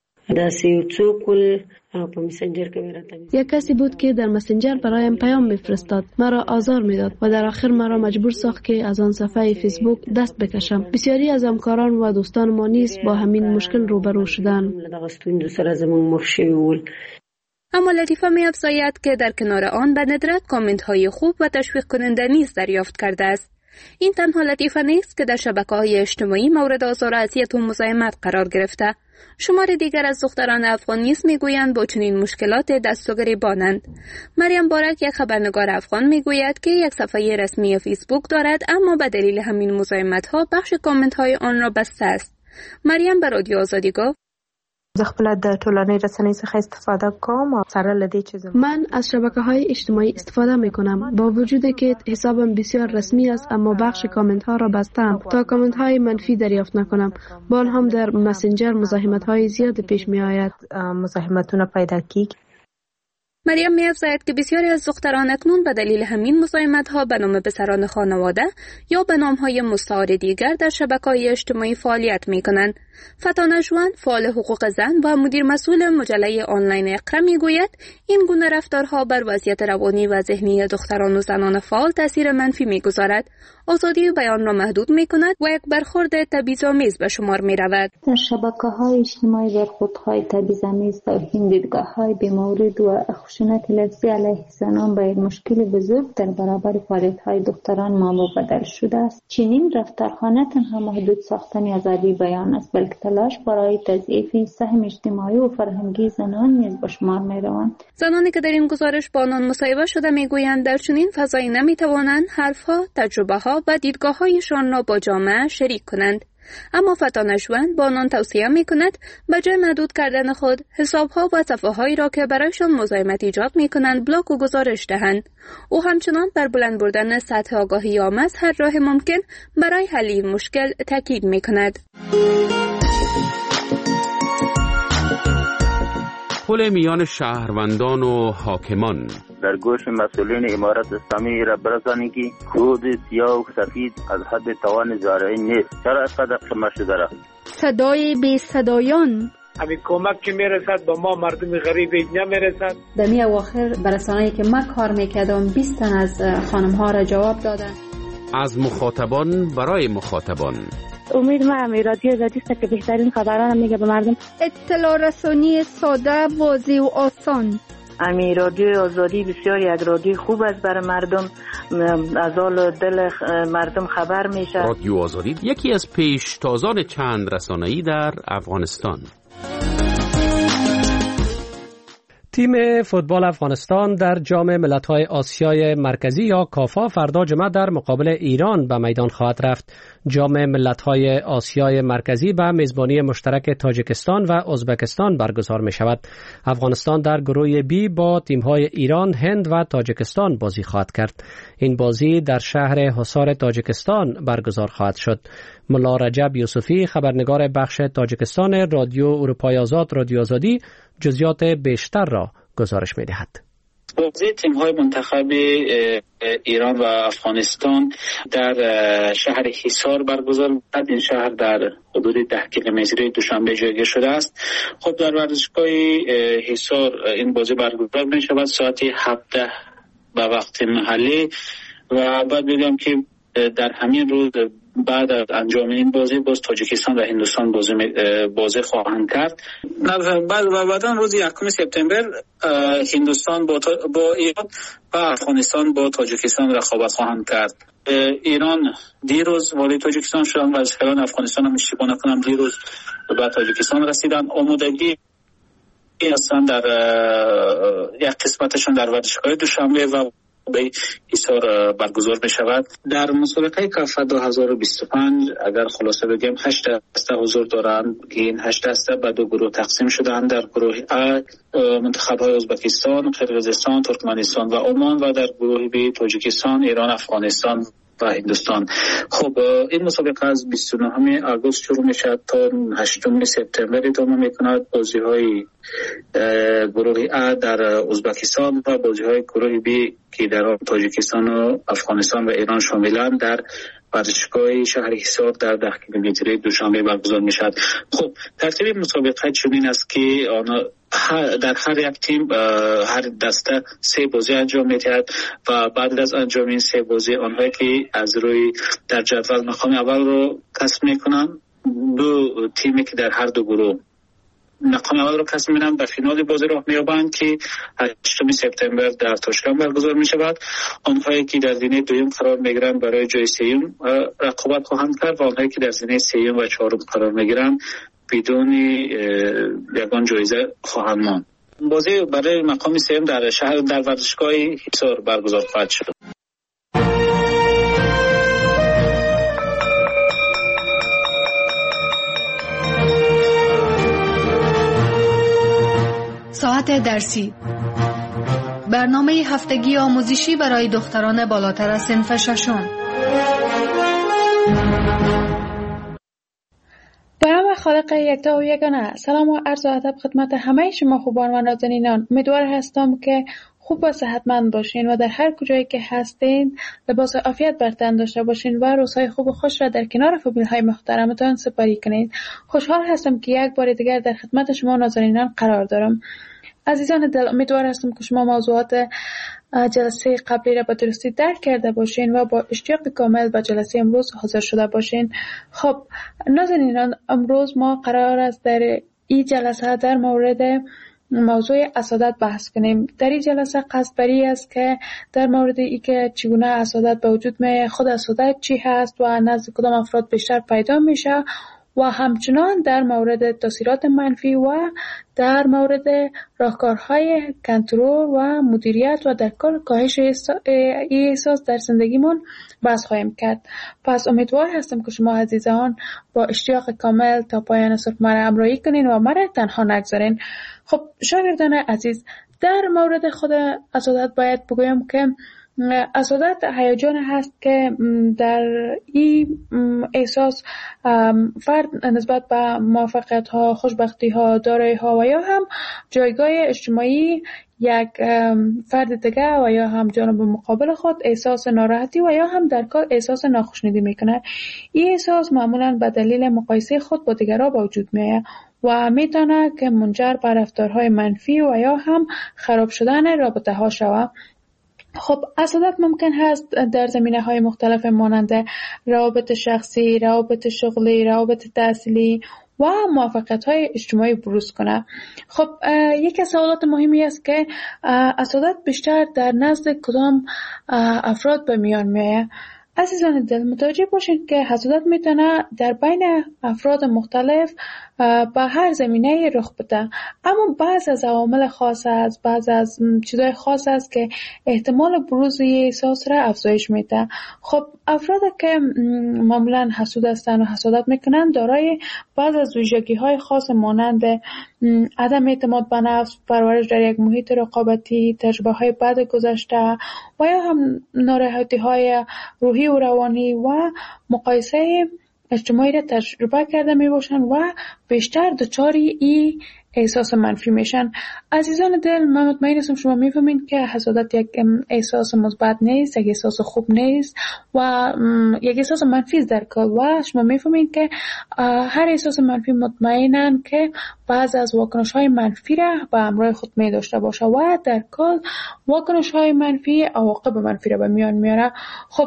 یک کسی بود که در مسنجر برایم پیام میفرستاد، مرا آزار میداد و در آخر مرا مجبور ساخت که از آن صفحه فیسبوک دست بکشم. بسیاری از همکاران و دوستان ما نیز با همین مشکل روبرو شدند. اما لطیفه می‌افزاید که در کنار آن به ندرت کامنت های خوب و تشویق کننده نیز دریافت کرده است. این تنها لطیفه نیست که در شبکه‌های اجتماعی مورد آزار و اذیت و مزاحمت قرار گرفته. شمار دیگر از دختران افغان نیز میگویند با چنین مشکلات دست و گریبانند. مریم بارک یک خبرنگار افغان میگوید که یک صفحه رسمی فیسبوک دارد اما به دلیل همین مزاحمت‌ها بخش کامنت‌های آن را بسته است. مریم به رادیو آزادی گفت زه خپل د ټولنې رسنۍ څخه استفاده کوم او سره لدی چیزم. من از شبکه‌های اجتماعی استفاده می‌کنم. با وجودی که حسابم بسیار رسمی است اما بخش کامنت‌ها را بستم تا کامنت‌های منفی دریافت نکنم. با آن هم در مسنجر مزاحمت‌های زیاد پیش می‌آید. مزاحمتونه پیدا کیږي. مریم می‌افزاید که بسیاری از دختران اکنون به دلیل همین مزاحمت‌ها به نام پسران خانواده یا به نام‌های مستعار دیگر در شبکه‌های اجتماعی فعالیت می‌کنند. فتانه جوان، فعال حقوق زن و مدیر مسئول مجله آنلاین اقرا می‌گوید این گونه رفتارها بر وضعیت روانی و ذهنی دختران و زنان فعال تاثیر منفی می‌گذارد. آزادی بیان را محدود می‌کند و یک برخورد تبعیض‌آمیز به شمار می‌رود. در شبکه‌های اجتماعی برخوردهای تبعیض‌آمیز، توهین، دیدگاه‌های بی‌مورد و خشونت لفظی علیه زنان به یک مشکل بزرگ در برابر فعالیت‌های دختران مامور بدل شده است. چنین رفتارها نه تنها محدود ساختن آزادی بیان است، بلکه تلاش برای تضعیف سهم اجتماعی و فرهنگی زنان نیز به شمار می‌روند. زنانی که در این گزارش با آنان مصاحبه شده می‌گویند در چنین فضایی نمی‌توانند حرف‌ها، تجربه‌ها و دیدگاه‌هایشان را با جامعه شریک کنند. اما فتانه جوان با آنان توصیه می‌کند به جای محدود کردن خود حساب‌ها و صفحه‌هایی را که برایشان مزاحمت ایجاد می‌کنند بلاک و گزارش دهند. او همچنان بر بلند بردن سطح آگاهی عامه از هر راه ممکن برای حل این مشکل تاکید می‌کند. پل میان شهروندان و حاکمان در گوش مسئولین امارت اسلامی را برسانید که کود سیاه و سفید از حد توان زارعی نیست. چرا اینقدر خمه شده را؟ صدای بی صدایان همین کمک که میرسد با ما مردم غریب نمیرسد. در می اواخر برسانه‌ای که من کار میکردم 20 تن از خانم‌ها را جواب دادن. از مخاطبان برای مخاطبان. امید ما رادیو آزادی است که بهترین خبران میگه به مردم. اطلاع رسانی ساده، واضح و آسان. رادیو آزادی بسیار یک رادیو خوب است برای مردم، از حال دل مردم خبر میشه. رادیو آزادی یکی از پیشتازان چند رسانه‌ای در افغانستان. تیم فوتبال افغانستان در جام ملت‌های آسیای مرکزی یا کافا فردا جمعه در مقابل ایران به میدان خواهد رفت. جام ملت‌های آسیای مرکزی به میزبانی مشترک تاجیکستان و ازبکستان برگزار می شود. افغانستان در گروه بی با تیم‌های ایران، هند و تاجیکستان بازی خواهد کرد. این بازی در شهر حصار تاجیکستان برگزار خواهد شد. ملا رجب یوسفی، خبرنگار بخش تاجیکستان رادیو اروپای آزاد رادیو آزادی، جزئیات بیشتر را گزارش می دهد. بازی تیم‌های منتخب ایران و افغانستان در شهر حصار برگزار شد. این شهر در حدود 10 کیلومتری دوشنبه جایگاه شده است. خب در ورزشگاه حصار این بازی برگزار می شود ساعت 17 به وقت محلی و بعد بگم که در همین روز بعد از انجام این بازی باز تاجیکستان و هندوستان بازی خواهند کرد. بعد روز 1 سپتامبر هندوستان با ایران و افغانستان با تاجیکستان رقابت خواهند کرد. ایران دیروز والی تاجیکستان شدند و از خلال افغانستان هم اشتباه نکنم دیروز به تاجیکستان رسیدند. آمادگی هستند در یک قسمتشون در ورزشگاه دوشنبه و به حصار برگزار می شود. در مسابقه کافا 2025 اگر خلاصه بگیم 8 دسته حضور دارند که این 8 دسته به دو گروه تقسیم شدند. در گروه A منتخب‌های ازبکستان، قرقیزستان، ترکمنستان و عمان و در گروه B تاجیکستان، ایران، افغانستان و هندوستان. خب این مسابقه از 29 آگوست شروع می شود تا 8 سپتامبر ادامه می کند. بازی های گروه A در ازبکستان و بازی های گروه B که در تاجیکستان و افغانستان و ایران شاملند در ورزشگاه شهر حصار در 10 کیلومتری دوشنبه برگزار می شود. خب ترتیب مسابقه چنین است که در هر یک تیم هر دسته 3 بازی انجام می‌دهد و بعد از انجام این 3 بازی آنهایی که از روی در جدول مقام اول رو کسب می‌کنند، 2 تیمی که در هر دو گروه مقام اول رو کسب می‌کنند به فینال بازی راه می‌یابند که 8 سپتامبر در تاشکند برگزار می‌شود. آنهایی که در زمینه دوم قرار می‌گیرند برای جای سوم رقابت خواهند کرد و آنهایی که در زمینه سوم و چهارم قرار می‌گیرند بدون یگان جایزه خواهند ماند. بازی برای مقام سوم در شهر در ورزشگاه حصار برگزار خواهد شد. ساعت درسی، برنامه هفتگی آموزشی برای دختران بالاتر از صنف ششم. به نام خالق یکتا و یگانه. سلام و عرض ادب خدمت همه شما خوبان و نازنینان. امیدوار هستم که خوب و صحتمند باشین و در هر کجایی که هستین لباس عافیت بر تن داشته باشین و روزهای خوب و خوش را در کنار فامیل‌های محترمتان سپری کنید. خوشحال هستم که یک بار دیگر در خدمت شما نازنینان قرار دارم. عزیزان دل، امیدوار هستم که شما موضوعات جلسه قبلی را به درستی درک کرده باشین و با اشتیاق کامل به جلسه امروز حاضر شده باشین. خب نازنینان، امروز ما قرار است در این جلسه در مورد موضوع حسادت بحث کنیم. در این جلسه قصد بری است که در مورد ای که چگونه حسادت به وجود میاد، خود حسادت چی هست و نزد کدام افراد بیشتر پیدا میشه و همچنان در مورد تاثیرات منفی و در مورد راهکارهای کنترل و مدیریت و در کل کاهش احساس در زندگیمون بحث خواهیم کرد. پس امیدوار هستم که شما عزیزان با اشتیاق کامل تا پایان صبح مرا همراهی کنین و مرا تنها نگذارین. خب شاگردان عزیز، در مورد خود حسادت باید بگویم که حسادت هیجان هست که در این احساس فرد نسبت به موفقیت ها، خوشبختی ها، دارایی ها و یا هم جایگاه اجتماعی یک فرد دیگه و یا هم جانب مقابل خود احساس ناراحتی و یا هم در کل احساس ناخوشنودی میکنه. این احساس معمولا به دلیل مقایسه خود با دیگران به وجود میاد و میتونه که منجر به رفتارهای منفی و یا هم خراب شدن رابطه ها شود. خب حسادت ممکن هست در زمینه‌های مختلف مانند روابط شخصی، روابط شغلی، روابط تحصیلی و موفقیت‌های اجتماعی بروز کنه. خب یکی از سوالات مهمی است که حسادت بیشتر در نزد کدام افراد به میان میاد. عزیزان دل، متوجه باشید که حسادت میتونه در بین افراد مختلف به هر زمینه رخ بده، اما بعض از عوامل خاص است، بعض از چیزای خاص است که احتمال بروز احساس را افزایش میده. خب افرادی که معمولا حسود هستند و حسادت میکنن دارای بعض از ویژگی‌های خاص مانند عدم اعتماد به نفس، پرورش در یک محیط رقابتی، تجربه‌های بد گذشته و یا هم ناراحتی‌های روحی و روانی و مقایسه اجتماعی را تجربه کرده می باشن و بیشتر دچاری ای احساس منفی میشن. عزیزان دل، من مطمئن هستم شما میفهمین که حسادت یک احساس مثبت نیست، یک احساس خوب نیست و یک احساس منفی است در کل و شما میفهمین که هر احساس منفی مطمئنن که بعض از واکنش‌های منفی را به همراه خود می داشته باشه و در کل واکنش‌های منفی عواقب منفی را به میان میاره. خب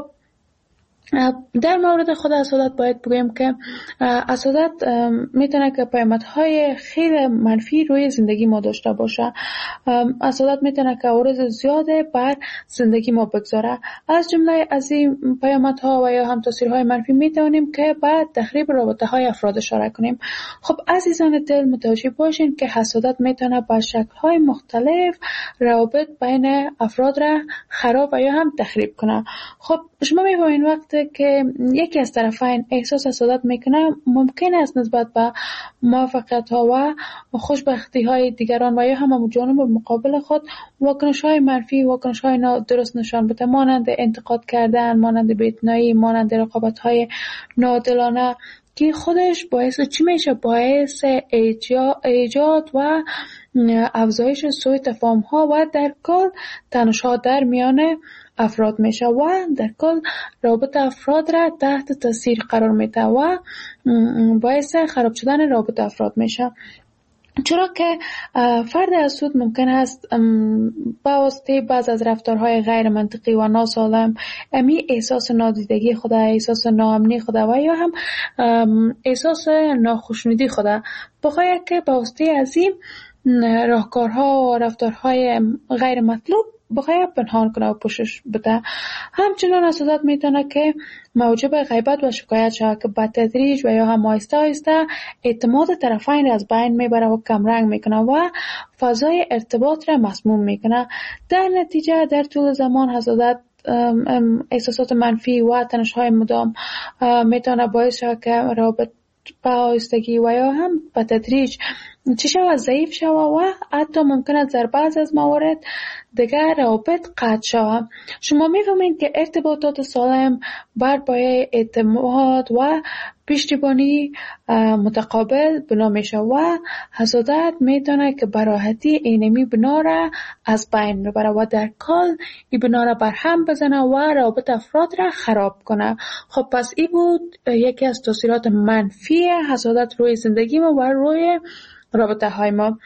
در مورد خود حسادت باید بگویم که حسادت میتونه که پیامدهای خیلی منفی روی زندگی ما داشته باشه. حسادت میتونه که عوارض زیاده بر زندگی ما بگذاره. از جمله از این پیامدها و یا هم تاثیرهای منفی میتونیم که بعد تخریب رابطه های افراد اشاره کنیم. خب عزیزان دل، متوجه باشین که حسادت میتونه با شکل‌های مختلف روابط بین افراد را خراب و یا هم تخریب کنه. خب شما می‌بینید وقتی که یکی از طرفین احساس حسادت میکنه، ممکن است نسبت به موفقیت‌ها و خوشبختی‌های دیگران و یا هم جانب مقابل خود واکنش‌های منفی، واکنش‌های نادرست نشان بده، مانند انتقاد کردن، مانند بی‌اعتنایی، مانند رقابت‌های ناعادلانه که خودش باعث چی میشه؟ باعث ایجاد و افزایش سوء تفاهم‌ها و در کل تنش‌ها در میان افراد میشه و در کل رابطه افراد را تحت تاثیر قرار میده و باعث خراب شدن رابطه افراد میشه. چرا که فرد حسود ممکن است با واسطه بعض از رفتارهای غیر منطقی و ناسالم احساس نادیدگی خود، احساس ناامنی خود و یا هم احساس ناخوشنودی خود بخواهد که با واسطه از این راهکارها و رفتارهای غیر مطلوب بخواهد پنهان کنه و پوشش بده. همچنان حسادت میتونه که موجب غیبت و شکایت شود که به تدریج و یا هم آهسته آهسته اعتماد طرفین را از بین میبره و کمرنگ میکنه و فضای ارتباط را مسموم میکنه. در نتیجه در طول زمان حسادت احساسات منفی و تنش‌های مدام میتونه باعث شود که روابط به آهستگی و یا هم به تدریج چی شود ضعیف شود و حتی ممکن است در بعض از موارد دیگر روابط قطع شود. شما می‌فهمید که ارتباطات سالم بر پایه اعتماد و پشتیبانی متقابل بنا میشه و حسادت میتونه که به راحتی اینمی بنا را از بین ببره و در کل این بنا را بر هم بزنه و روابط افراد را خراب کنه. خب پس این بود یکی از تاثیرات منفی حسادت روی زندگی ما و روی رابطه های ما.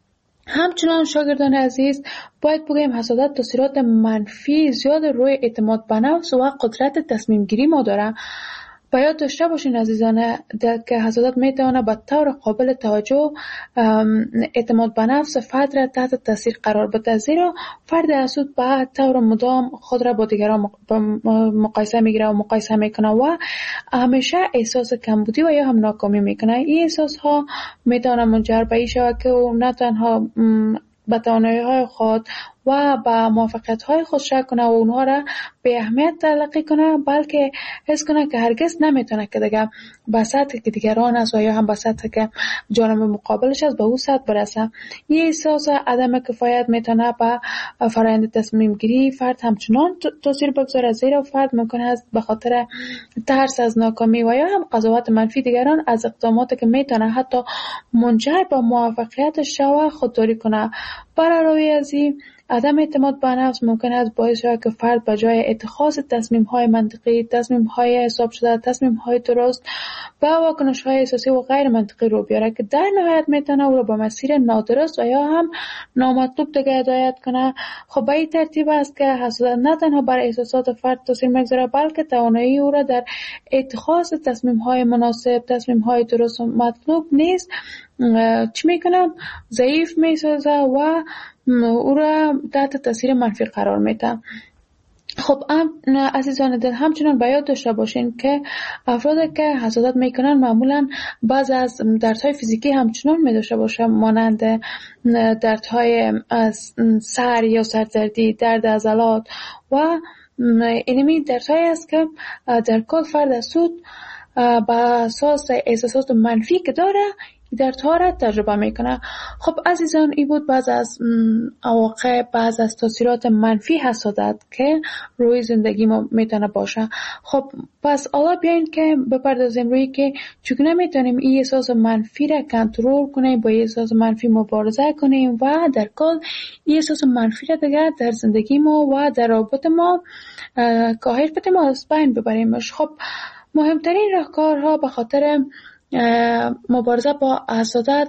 همچنان شاگردان عزیز باید بگویم حسادت تاثیرات منفی زیاد روی اعتماد به نفس و قدرت تصمیم گیری ما داره. باید داشته باشین عزیزان که حسادت میتونه به طور قابل توجه اعتماد به نفس فرد را تحت تاثیر قرار بده، زیرا فرد حسود به طور مدام خود را با دیگران مقایسه میگیره و مقایسه میکنه و همیشه احساس کمبودی و یا هم ناکامی میکنه. این احساس ها میتونه منجر به این شود که او نه تنها به توانایی‌های خود و به موفقیت‌های خود شک کنه و اونها را به اهمیت تلقی کنه، بلکه حس کنه که هرگز نمیتونه که دیگه به سطحی که دیگران است و یا هم به سطحی که جانب مقابلش است به او سطح برسه. این احساس عدم کفایت میتونه به فرآیند تصمیم گیری فرد همچنان تاثیر بگذاره، زیرا فرد ممکن است به خاطر ترس از ناکامی و یا هم قضاوت منفی دیگران از اقداماتی که میتونه حتی منجر به موفقیتش شود خودداری کنه. بر علاوه از این عدم اعتماد به نفس ممکن است باعث شود که فرد به جای اتخاذ تصمیم‌های منطقی، تصمیم‌های حساب شده، تصمیم‌های درست و واکنش‌های احساسی و غیر منطقی رو بیاره که در نهایت میتونه او را به مسیر نادرست و یا هم نامطلوب دیگه هدایت کنه. خب به این ترتیب است که حسادت نه تنها بر احساسات فرد تاثیر میگذاره، بلکه توانایی او را در اتخاذ تصمیم‌های مناسب، تصمیم‌های درست و مطلوب نیست چی میکنم ضعیف میسازه و او را تحت تاثیر منفی قرار میده. خب عزیزان دل همچنان باید داشته باشین که افرادی که حسادت میکنن معمولا بعض از دردهای فیزیکی همچنان میداشته باشه، مانند دردهای سر یا سردردی، درد عضلات و اینمی دردهایی است که در کل فرد حسود به اساس احساسات منفی که داره دردها را تجربه میکنه. خب عزیزان این بود بعض از عواقب، بعض از تاثیرات منفی حسادت که روی زندگی ما میتونه باشه. خب پس حالا بیاین که بپردازیم روی که چگونه میتونیم این احساس منفی را کنترل کنیم، با این احساس منفی مبارزه کنیم و در کل این احساس منفی را دیگه در زندگی ما و در رابطه ما کاهش بدیم و از بین ببریمش. خب مهمترین راهکارها به خاطر مبارزه با حسادت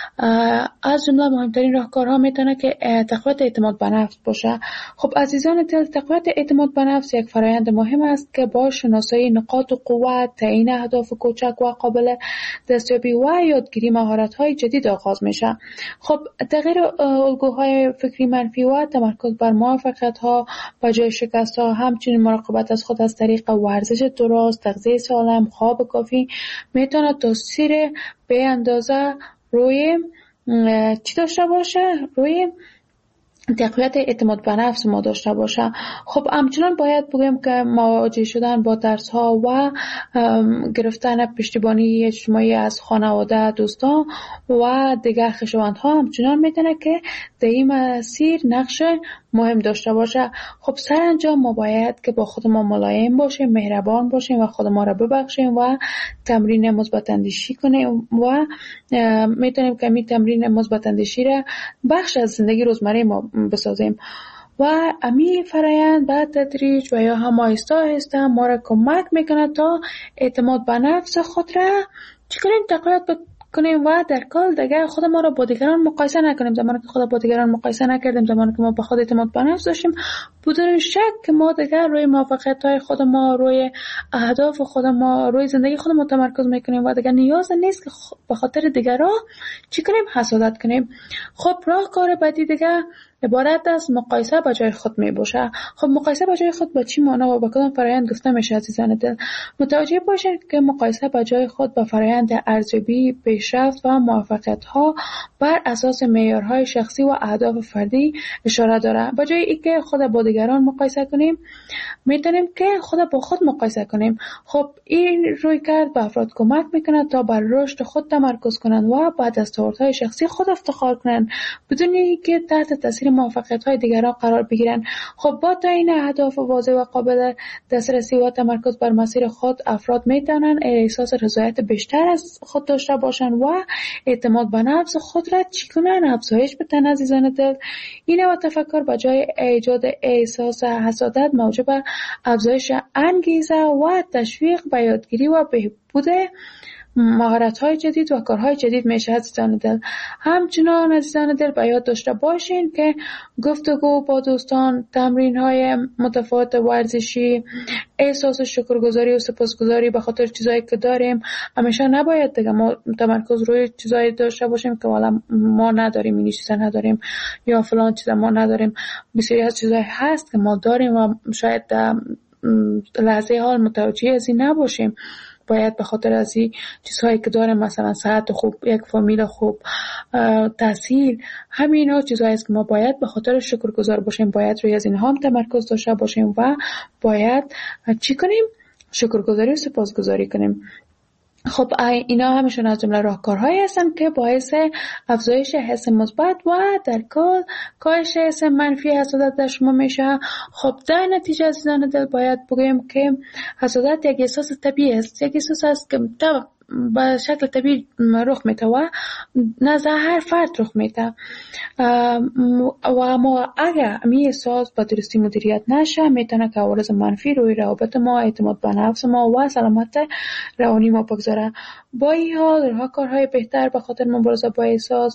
از جمله مهمترین راهکارها میتونه که تقویت اعتماد به نفس باشه. خب عزیزان دل، تقویت اعتماد به نفس یک فرآیند مهم است که با شناسایی نقاط قوت، تعیین اهداف کوچک و قابل دستیابی و یادگیری مهارت‌های جدید آغاز میشه. خب تغییر الگوهای فکری منفی و تمرکز بر موفقیت‌ها به جای شکست‌ها، همچنین مراقبت از خود از طریق ورزش درست، تغذیه سالم، خواب کافی میتونه تاثیر به اندازه روی چی داشته باشه؟ روی تقویت اعتماد به نفس ما داشته باشه. خب همچنان باید بگیم که مواجه شدن با ترس‌ها و گرفتن پشتیبانی اجتماعی از خانواده، دوستان و دیگر خویشاوندها همچنان میتونه که در این مسیر نقش مهم داشته باشه. خب سرانجام ما باید که با خودمان ملایم باشیم، مهربان باشیم و خودمان را ببخشیم و تمرین مثبت اندیشی کنیم و میتونیم که این تمرین مثبت اندیشی را بخش از زندگی روزمره ما بسازیم و امی فرآیند به تدریج و یا هم آهسته آهسته ما را کمک میکنه تا اعتماد به نفس خود را چکنیم تقویت کنیم و در کل دیگه خود ما را با دیگران مقایسه نکنیم. زمانی که خود با دیگران مقایسه نکردیم، زمانی که ما با خود اعتماد به نفس داشتیم، بدون شک که ما دیگه روی موفقیت‌های خود ما، روی اهداف خود ما، روی زندگی خود ما تمرکز میکنیم و دیگه نیاز نیست که به خاطر دیگران چی کنیم؟ حسادت کنیم. خب راهکار بعدی دیگه عبارت از مقایسه با جای خود می باشه. خب مقایسه با جای خود با چی معنا و با کدام فرآیند گفته میشه عزیزان دل؟ متوجه باشید که مقایسه با جای خود با فرآیند ارزیابی، پیشرفت و موفقیت ها بر اساس معیارهای شخصی و اهداف فردی اشاره داره. با جای اینکه خود با دیگران مقایسه کنیم، میتونیم که خود با خود مقایسه کنیم. خب این رویکرد به افراد کمک میکنه تا بر رشد خود تمرکز کنند و با دستاوردهای شخصی خود افتخار کنند بدون اینکه تحت تاثیر موفقیت‌های دیگران قرار بگیرند. خب با تعیین اهداف واضح و قابل دسترسی و تمرکز بر مسیر خود، افراد میتونن احساس رضایت بیشتر از خود داشته باشند و اعتماد به نفس خود را چگونه افزایش بدن عزیزان دل. این و تفکر با جای ایجاد احساس حسادت موجب افزایش انگیزه و تشویق به یادگیری و بهبود مهارت‌های جدید و کارهای جدید میشه عزیزان دل. همچنان عزیزان دل به یاد داشته باشین که گفتگو با دوستان، تمرین‌های متفاوت ورزشی، احساس شکرگزاری و سپاسگزاری به خاطر چیزایی که داریم، همیشه نباید دیگه ما تمرکز روی چیزایی داشته باشیم که والا ما نداریم، این چیزا نداریم یا فلان چیزا ما نداریم. بسیاری از چیزایی هست که ما داریم و شاید لحظه حال متوجه از این نباشیم. باید به خاطر از این چیزهایی که داریم، مثلا صحت خوب، یک فامیل خوب، تحصیل، همین ها چیزهایی است که ما باید به خاطر شکرگزار باشیم، باید روی از اینها هم تمرکز داشته باشیم و باید چی کنیم؟ شکرگزاری و سپاسگزاری کنیم. خب اینا همشون از جمله راهکارهایی هستن که باعث افزایش حس مثبت و در کل کاهش حس منفی حسادت در شما میشه. خب در نتیجه عزیزان دل باید بگویم که حسادت یک احساس طبیعی است، یک احساس است که به شکل طبیعی رخ میده و نزد هر فرد رخ میده و ما اگر این احساس با درستی مدیریت نشه میتونه که عوارض منفی روی روابط ما، اعتماد به نفس ما و سلامت روانی ما بگذاره. با این حال راهکارهای بهتر به خاطر مبارزه با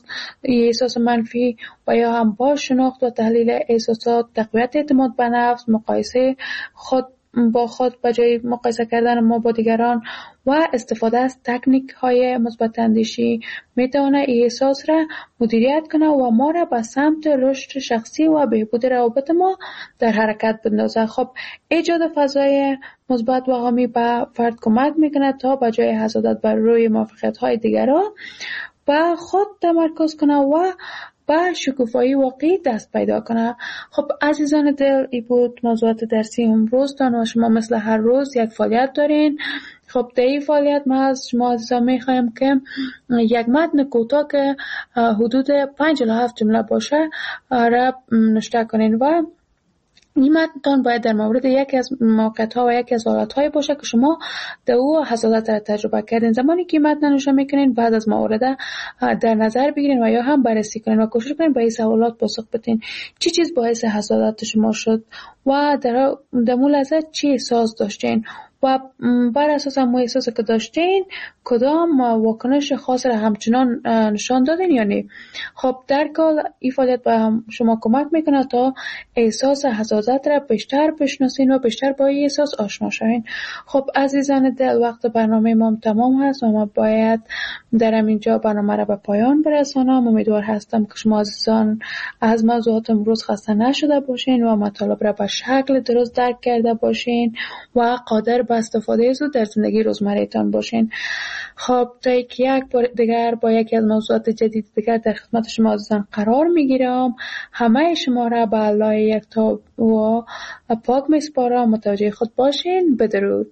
احساس منفی و یا هم با شناخت و تحلیل احساسات، تقویت اعتماد به نفس، مقایسه خود با خود به جای مقایسه کردن ما با دیگران و استفاده از تکنیک های مثبت اندیشی میتونه این احساس را مدیریت کنه و ما را به سمت رشد شخصی و بهبود روابط ما در حرکت بندازه. خب ایجاد فضای مثبت و حامی به فرد کمک میکنه تا به جای حسادت بر روی موفقیت های دیگران به خود تمرکز کنه و با شکوفایی واقعی دست پیدا کنه. خب عزیزان دل، این بود موضوعات درسی امروزتان و شما مثل هر روز یک فعالیت دارین. خب در این فعالیت ما از شما عزیزان میخوایم که یک متن کوتاه که حدود 5 الی 7 جمله باشه را نوشته کنین و این متن باید در مورد یکی از موقعیت‌ها و یکی از حالت‌های باشه که شما در او حسادت را تجربه کردین. زمانی که متن نوشته میکنین بعد از موارد در نظر بگیرین و یا هم بررسی کنین و کوشش کنین به این سوالات پاسخ بدین. چی چیز باعث حسادت شما شد و در مول لحظه چی احساس داشتین و بر اساس همون احساسی که داشتین کدام واکنش خاص را همچنان نشان دادین یا نه. خب در کل این فعالیت به شما کمک میکنه تا احساس حسادت را بیشتر بشناسین و بیشتر با این احساس آشنا شوین. خب عزیزان دل، وقت برنامه ما تمام هست و ما باید در اینجا برنامه را به پایان برسانم. امیدوار هستم که شما عزیزان از موضوعات امروز خسته نشده باشین و مطالب را به شکل درست درک کرده باشین و قادر به استفاده زود در زندگی روزمره‌تان باشین. خب تا یک بار دیگر با یکی از موضوعات جدید دیگر در خدمت شما عزیزان قرار میگیرم. همه شما را به الله یکتا و پاک میسپارم. متوجه خود باشین. بدرود.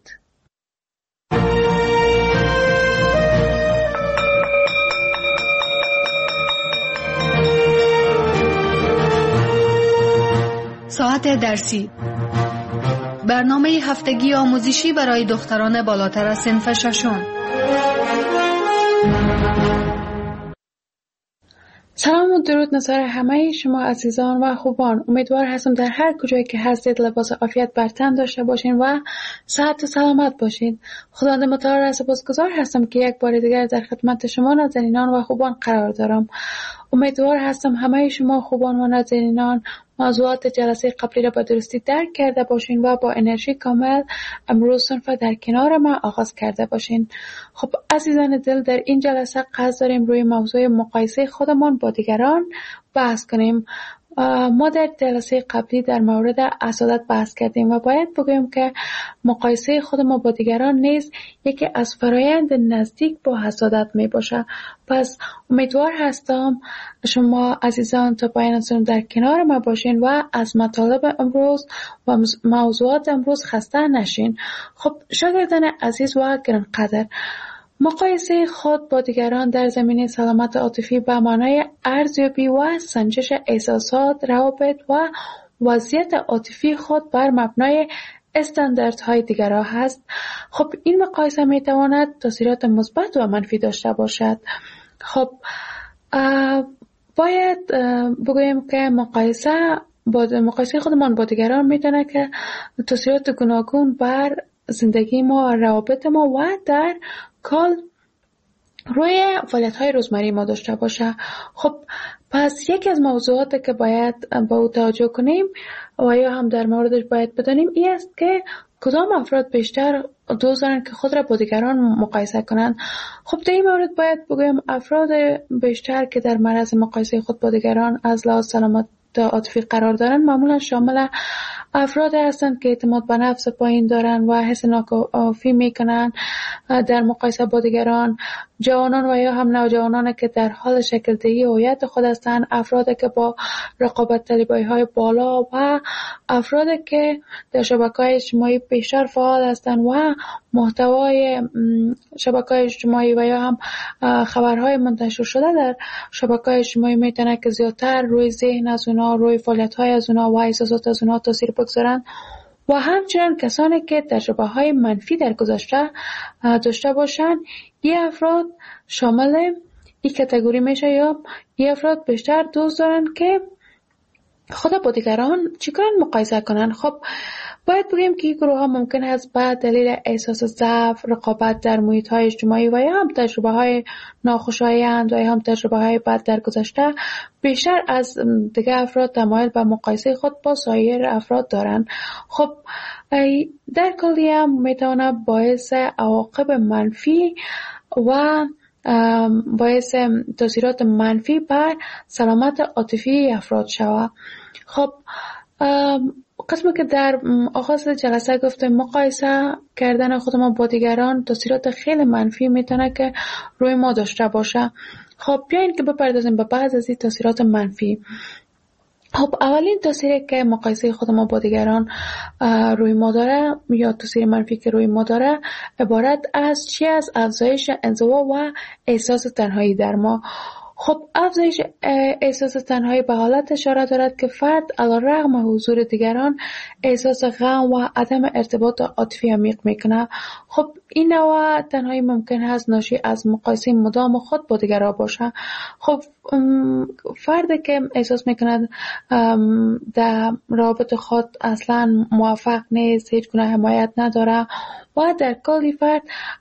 ساعت درسی، برنامه هفتگی آموزشی برای دختران بالاتر از صنف ششم. سلام و درود نثار همه شما عزیزان و خوبان. امیدوار هستم در هر کجایی که هستید لباس عافیت بر تن داشته باشین و صحت و سلامت باشین. خداوند متعال را سپاسگزار هستم که یک بار دیگر در خدمت شما نازنینان و خوبان قرار دارم. امیدوار هستم همه شما خوبان و نازنینان موضوعات جلسه قبلی را به درستی درک کرده باشین و با انرژی کامل امروز صنف در کنار ما آغاز کرده باشین. خب عزیزان دل، در این جلسه قصد داریم روی موضوع مقایسه خودمان با دیگران بحث کنیم. ما در جلسه قبلی در مورد حسادت بحث کردیم و باید بگویم که مقایسه خود ما با دیگران نیز یکی از فرایند نزدیک با حسادت می باشه. پس امیدوار هستم شما عزیزان تا پایان در کنار ما باشین و از مطالب امروز و موضوعات امروز خسته نشین. خب شاگردان عزیز و گرانقدر، مقایسه خود با دیگران در زمینه سلامت عاطفی به معنای ارزیابی و سنجش احساسات، روابط و وضعیت عاطفی خود بر مبنای استانداردهای دیگران هست. خب این مقایسه می تواند تاثیرات مثبت و منفی داشته باشد. خب باید بگویم که مقایسه خودمان با دیگران میتونه که تاثیرات گوناگون بر زندگی ما، روابط ما و در کل روی فعالیت‌های روزمره ما داشته باشه. خب پس یکی از موضوعاتی که باید با او توجه کنیم و یا هم در موردش باید بدانیم این است که کدام افراد بیشتر دوست دارن که خود را با دیگران مقایسه کنند. خب در این مورد باید بگویم افراد بیشتر که در معرض مقایسه خود با دیگران از لحاظ سلامت عاطفی قرار دارن معمولا شامل افراد هستند که اعتماد به نفس پایین دارن و حس ناکافی میکنن در مقایسه با دیگران، جوانان و یا هم نوجوانان که در حال شکل دهی هویت خود هستند، افرادی که با رقابت طلبی های بالا و افرادی که در شبکه‌های اجتماعی بیشتر فعال هستند و محتوای شبکه‌های اجتماعی و یا هم خبرهای منتشر شده در شبکه‌های اجتماعی میتونه که زیادتر روی ذهن از اونا، روی فعالیت‌های از اونا و احساسات از اونا تاثیر بگذارن و همچنین کسانی که تجربه‌های منفی در گذشته داشته باشند. این افراد شامل این کاتگوری میشه یا این افراد بیشتر دوست دارن که خود با دیگران چیکار مقایسه کنن. خب باید بگیم که این گروه ها ممکن است به دلیل احساس ضعف، رقابت در محیط های اجتماعی و یا هم تجربه های ناخوشایند و یا هم تجربه های بد در گذشته بیشتر از دیگر افراد تمایل به مقایسه خود با سایر افراد دارند. خب در کلی هم میتونه باعث عواقب منفی و باعث تاثیرات منفی بر سلامت عاطفی افراد شود. خب قسمی که در آغاز جلسه گفتم مقایسه کردن خود ما با دیگران تاثیرات خیلی منفی میتونه که روی ما داشته باشه. خب بیاین که بپردازیم به بعض از این تاثیرات منفی. خب اولین تاثیری که مقایسه خود ما با دیگران روی ما داره یا تاثیر منفی که روی ما داره عبارت از افزایش انزوا و احساس تنهایی در ما. خب افزایش احساس تنهایی به حالت اشاره دارد که فرد علیرغم حضور دیگران احساس غم و عدم ارتباط عاطفی عمیق میکنه. خب این نوع تنهایی ممکن است ناشی از مقایسه مدام خود با دیگران باشه. خب فردی که احساس میکنه در رابطه خود اصلا موفق نیست، هیچ گونه حمایت نداره و در کلی فرد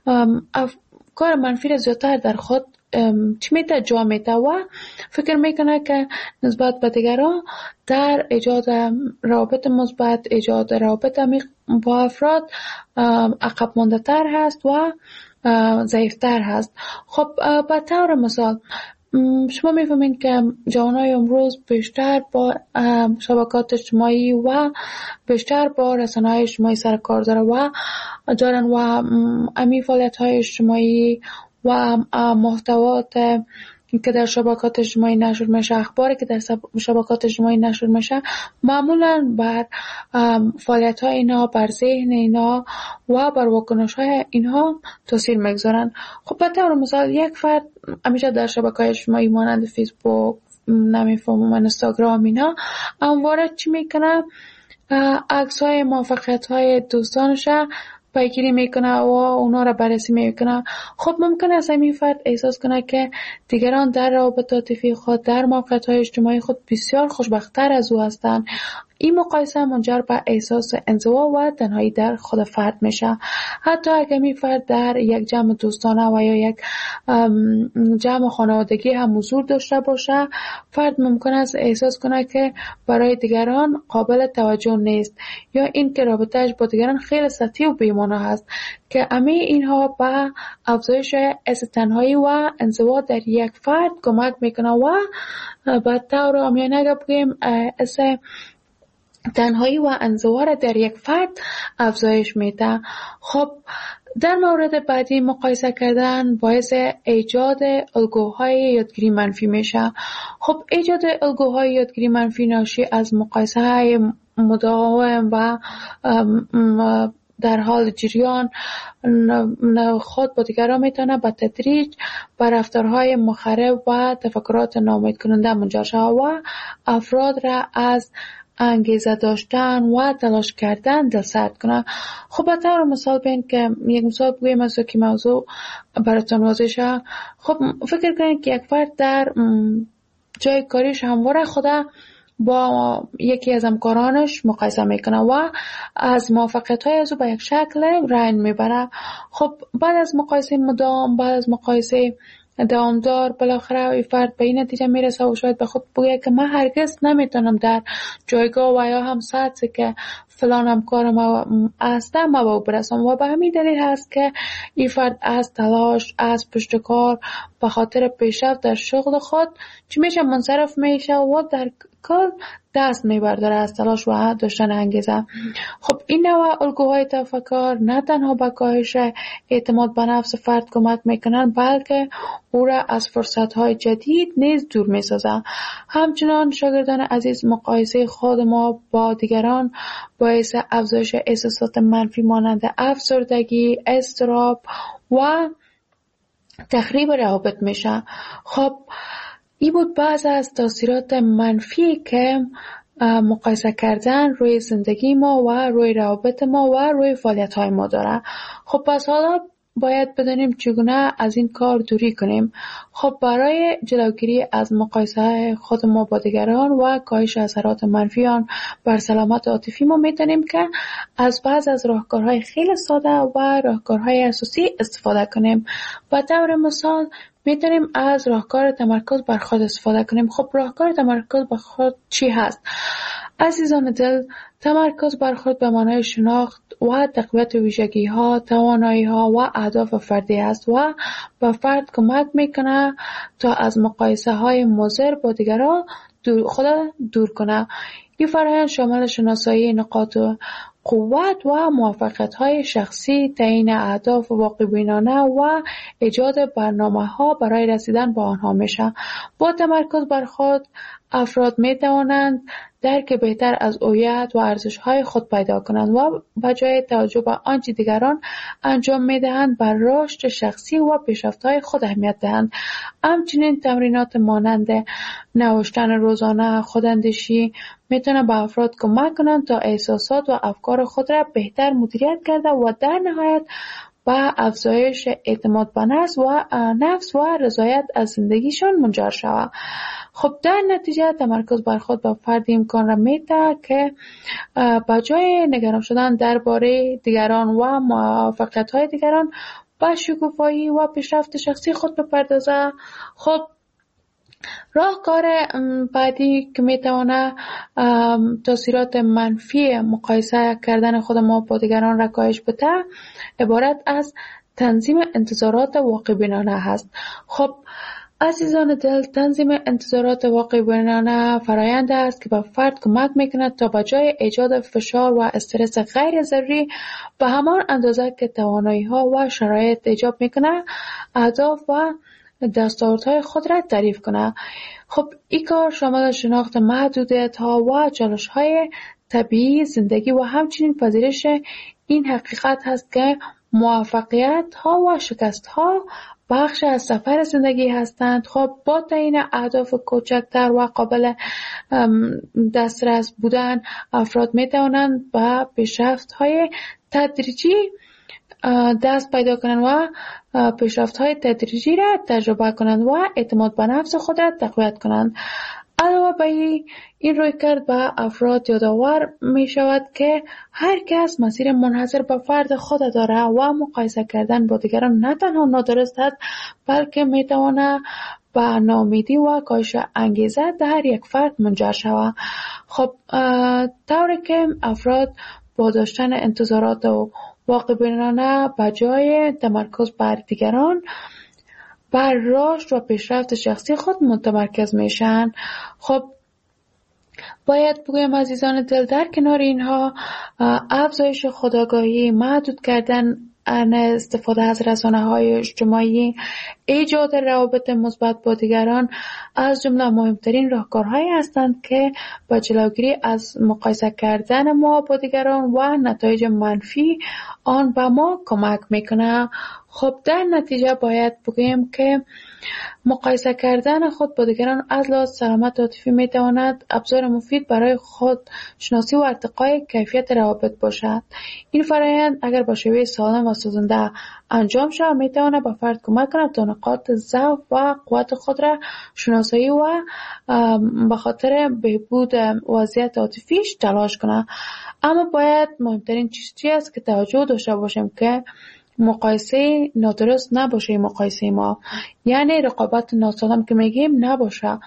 کار منفی را زیادتر در خود چی میده جا میده و فکر میکنه که نسبت به دیگران در ایجاد روابط مثبت، ایجاد روابط عمیق با افراد عقب مانده تر هست و ضعیفتر هست. خب به طور مثال شما میفهمین که جوانای امروز بیشتر با شبکات اجتماعی و بیشتر با رسانه‌های اجتماعی سر کار دارن و امی فعالیت‌های اجتماعی و محتوات که در شبکات اجتماعی نشر میشه، اخباری که در شبکات اجتماعی نشر میشه معمولا بر فعالیت‌های اینا، بر ذهن اینا و بر واکنش‌های اینها تاثیر میگذارن. خب به طور مثال یک فرد همیشه در شبکه‌های اجتماعی مانند فیسبوک، نمیفهمم اینستاگرام اینا همواره چی میکنه؟ عکس‌های موفقیت‌های دوستانش پیگیری میکنه و اونا را بررسی میکنه. خب ممکن است این فرد احساس کنه که دیگران در روابط عاطفی خود، در موقعیت‌های اجتماعی خود بسیار خوشبخت‌تر از او هستند. این مقایسه منجر به احساس انزوا و تنهایی در خود فرد میشه. حتی اگر می فرد در یک جمع دوستانه و یا یک جمع خانوادگی هم حضور داشته باشه، فرد ممکن است احساس کنه که برای دیگران قابل توجه نیست یا این که رابطهش با دیگران خیلی سطحی و بی‌معنی هست که همه اینها به افزایش احساس تنهایی و انزوا در یک فرد کمک میکنه و به طور عامیانه اگر بگیم تنهایی و انزوا را در یک فرد افزایش میده. خب در مورد بعدی مقایسه کردن باعث ایجاد الگوهای یادگیری منفی میشه. خب ایجاد الگوهای یادگیری منفی ناشی از مقایسه های مداوم و در حال جریان خود با دیگران میتونه به تدریج به رفتارهای مخرب و تفکرات ناامید کننده منجر شود و افراد را از انگیزه داشتن و تلاش کردن دلسرد کنه. خب به طور مثال بین که یک مثال بگویم از که موضوع براتون واضح شه. خب فکر کنید که یک فرد در جای کاریش همواره خدا با یکی از همکارانش مقایسه میکنه و از موفقیت‌های از او به یک شکل رنج میبره. خب بعد از مقایسه مدام، بعد از مقایسه دوامدار، بالاخره این فرد به این نتیجه میرسه و شاید به خود بگه که من هرگز نمیتونم در جایگاه و یا هم سطحی که فلان همکارم هستم ما به او برسم و به همین دلیل هست که این فرد از تلاش، از پشتکار به خاطر پیشرفت در شغل خود چی میشه منصرف میشه و در کل دست میبرداره از تلاش و داشتن انگیزه. خب این نوع الگوهای تفکر نه تنها به کاهش اعتماد به نفس فرد کمک میکنن بلکه او را از فرصتهای جدید نیز دور میسازه. همچنان شاگردان عزیز مقایسه خود ما با دیگران باعث افزایش احساسات منفی مانند افسردگی، اضطراب و تخریب روابط میشه. خب این بود بعض از تاثیرات منفی که مقایسه کردن روی زندگی ما و روی روابط ما و روی فعالیت‌های ما داره. خب پس حالا باید بدانیم چگونه از این کار دوری کنیم. خب برای جلوگیری از مقایسه خود ما با دیگران و کاهش اثرات منفی آن بر سلامت عاطفی ما میتونیم که از بعض از راهکارهای خیلی ساده و راهکارهای اساسی استفاده کنیم. به طور مثال میتونیم از راهکار تمرکز بر خود استفاده کنیم. خب راهکار تمرکز بر خود چی هست؟ عزیزان دل، تمرکز بر خود به معنای شناخت و تقویت ویژگی ها، توانایی ها و اهداف فردی است و به فرد کمک میکنه تا از مقایسه های مضر با دیگران خود دور کنه. این فرآیند شامل شناسایی نقاط قوت و موفقیت‌های شخصی، تعیین اهداف واقع‌بینانه و ایجاد برنامه‌ها برای رسیدن به آنها میشه. با تمرکز بر خود افراد می‌توانند درک بهتر از هویت و ارزش‌های خود پیدا کنند و به جای توجه به آنچه دیگران انجام می‌دهند بر رشد شخصی و پیشرفت‌های خود اهمیت دهند. همچنین تمرینات مانند نوشتن روزانه، خوداندیشی میتونه به افراد کمک کنند تا احساسات و افکار خود را بهتر مدیریت کرده و در نهایت به افزایش اعتماد به نفس و رضایت از زندگیشان منجر شود. خب در نتیجه تمرکز بر خود به فرد امکان را میده که به جای نگران شدن درباره دیگران و موفقیت‌های دیگران به شکوفایی و پیشرفت شخصی خود بپردازه. خب راهکار بعدی که میتونه تاثیرات منفی مقایسه کردن خود ما با دیگران را کاهش بده عبارت از تنظیم انتظارات واقع بینانه هست. خب عزیزان دل، تنظیم انتظارات واقع بینانه فرآیند است که به فرد کمک میکنه تا به جای ایجاد فشار و استرس غیر ضروری به همان اندازه که توانایی ها و شرایط ایجاب میکنه اهداف و دستاوردهای خود را تعریف کنه. خب این کار شامل شناخت محدودیت ها و چالش های طبیعی زندگی و همچنین پذیرش این حقیقت هست که موفقیت ها و شکست ها بخش از سفر زندگی هستند. خب با تعیین اهداف کوچکتر و قابل دسترس بودن افراد می توانند به پیشرفت های تدریجی دست پیدا کنند و پیشرفت های تدریجی را تجربه کنند و اعتماد به نفس خود را تقویت کنند. علاوه بر این رویکرد به افراد یادآور می شود که هر کس مسیر منحصر به فرد خود داره و مقایسه کردن با دیگران نه تنها نادرست است بلکه می تواند به ناامیدی و کاهش انگیزه در یک فرد منجر شود. خب طوری که افراد با داشتن انتظارات و واقع‌بینانه به جای تمرکز بر دیگران بر رشد و پیشرفت شخصی خود متمرکز میشن. خب باید بگویم عزیزان دل در کنار اینها افزایش خودآگاهی، محدود کردن استفاده از رسانه‌های اجتماعی، ایجاد روابط مثبت با دیگران از جمله مهمترین راهکارهایی هستند که با جلوگیری از مقایسه کردن ما با دیگران و نتایج منفی آن به ما کمک میکنه. خب در نتیجه باید بگویم که مقایسه کردن خود با دیگران از لحاظ سلامت عاطفی میتواند ابزار مفید برای خود شناسی و ارتقای کیفیت روابط باشد. این فرآیند اگر با شیوه سالم و سازنده انجام شود میتواند به فرد کمک کند تا نقاط ضعف و قوت خود را شناسایی و به خاطر بهبود وضعیت عاطفیش تلاش کند. اما باید مهمترین چیزی است که توجه داشته باشیم که مقایسه نادرست نباشه. مقایسه ما یعنی رقابت ناسالم که میگیم نباشه.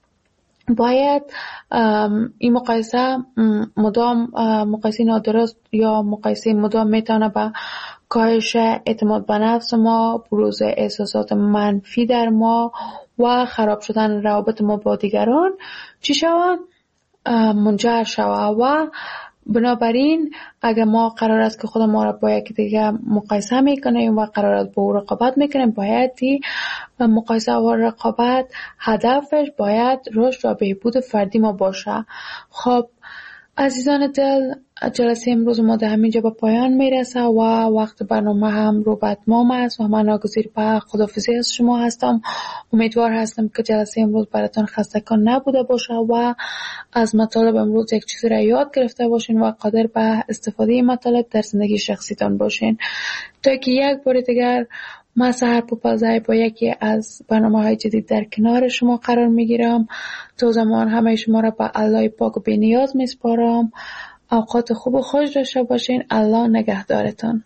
باید این مقایسه مدام مقایسه نادرست یا مقایسه مدام میتونه به کاهش اعتماد به نفس ما، بروز احساسات منفی در ما و خراب شدن روابط ما با دیگران چی شود؟ منجر شود. و بنابراین اگر ما قرار است که خود ما را با یکی دیگه مقایسه میکنیم و قرار است با او رقابت میکنیم، باید مقایسه و رقابت هدفش باید رشد و بهبود فردی ما باشه. خب عزیزان دل، جلسه امروز ما در همینجا به پایان میرسه و وقت برنامه هم رو به اتمام است و من ناگزیر به خداحافظی از شما هستم. امیدوار هستم که جلسه امروز براتون خستگان نبوده باشه و از مطالب امروز یک چیزی را یاد گرفته باشین و قادر به استفاده مطالب در زندگی شخصیتان باشین. تا که یک بار دیگر من سحر پوپلزای با یکی از برنامه‌های جدید در کنار شما قرار میگیرم. تا زمان همه شما را به الله پاک و بی‌نیاز میسپارم. اوقات خوب و خوش داشته باشین. الله نگهدارتان.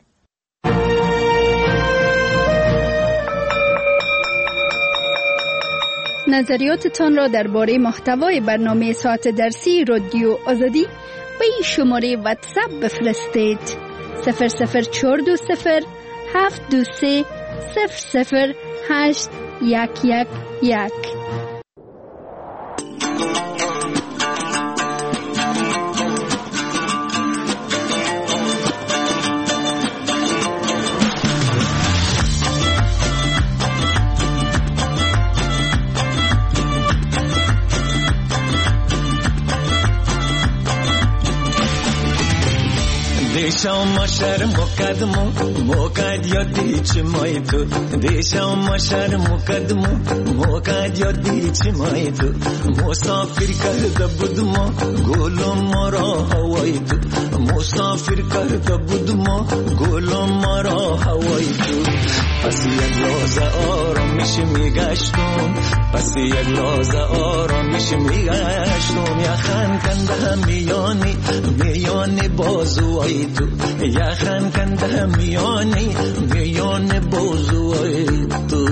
نظریاتتان را درباره محتوای برنامه ساعت درسی رادیو آزادی به این شماره واتساپ بفرستید: 00420 723 00811. دیشم شهر مقد یادی چی مای تو، دیشم شهر مقد یادی چی مای تو، مسافر کرده بودم گلم مرا هوای تو، مسافر کرده بودم گلم مرا هوای تو. پس یک لحظه آرامش میگشتم، پس یک لحظه آرامش میگشتم، یخن کنده میانی بازوی تو، یخن کنده میانی بازوی تو.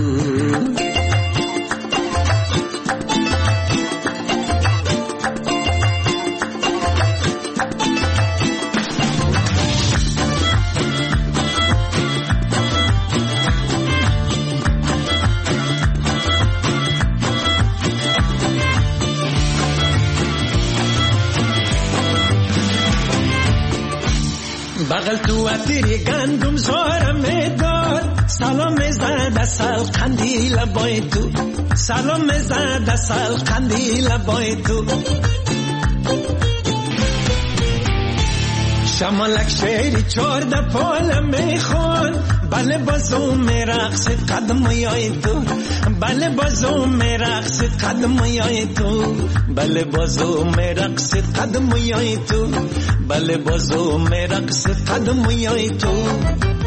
بغل تو اتری گندم زارم میدار، سلام زد سال قندیل بای تو، سلام زد سال قندیل بای تو. شمالک شیری چورده پول میخون، بله بازو میرقص قدم یای تو، بله بازو میرقص قدم یای تو، بله بازو میرقص قدم یای تو، بله بازو میرقص قدم یای تو.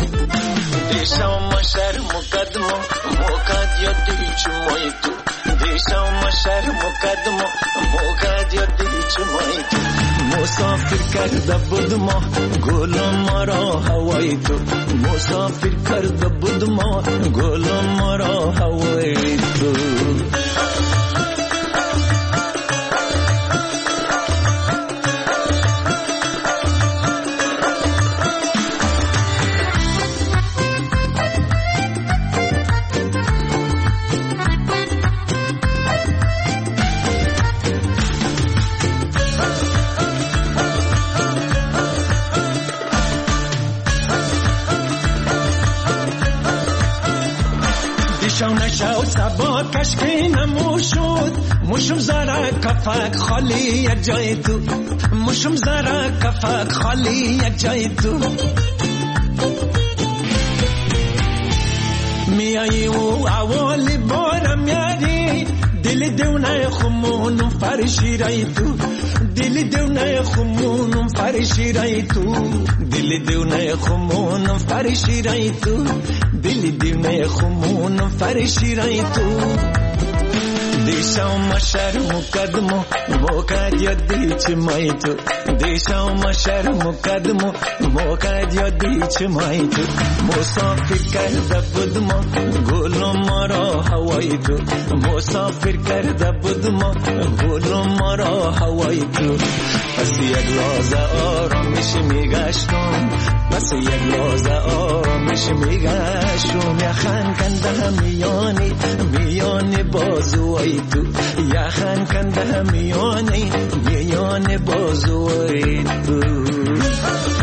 دیشم شهر مقد یادی چی مای تو، دیشم شهر مقدم موقع یادی چمای تو مسافر کرده بود ما گل ما را هوای تو مسافر کرده بود ما گل ما را هوای تو نشاو سبا کشکی نمو شد مشم زارا کفاک خالی یک جای تو مشم زارا کفاک خالی یک جای تو میایی و اولی بارم یاری دل دونه خمونم فرشی رای تو دل دونه خمونم فرشی رای تو دل دونه خمونم فرشی رای تو دل دونه خمونم فرشی رای تو دیشم شهر مقدم موقع یادی چمای تو دیشم شهر مقدم موقع یادی چمای تو مسافر کرده بود ما گل ما را هوای تو مسافر کرده بود ما گل ما را هوای تو پس یک لحظه آرامش میگشتم پس یک لحظه آرامش میگشتم یخن کنده میانی بازوی تو یخن کنده میانی بازوی تو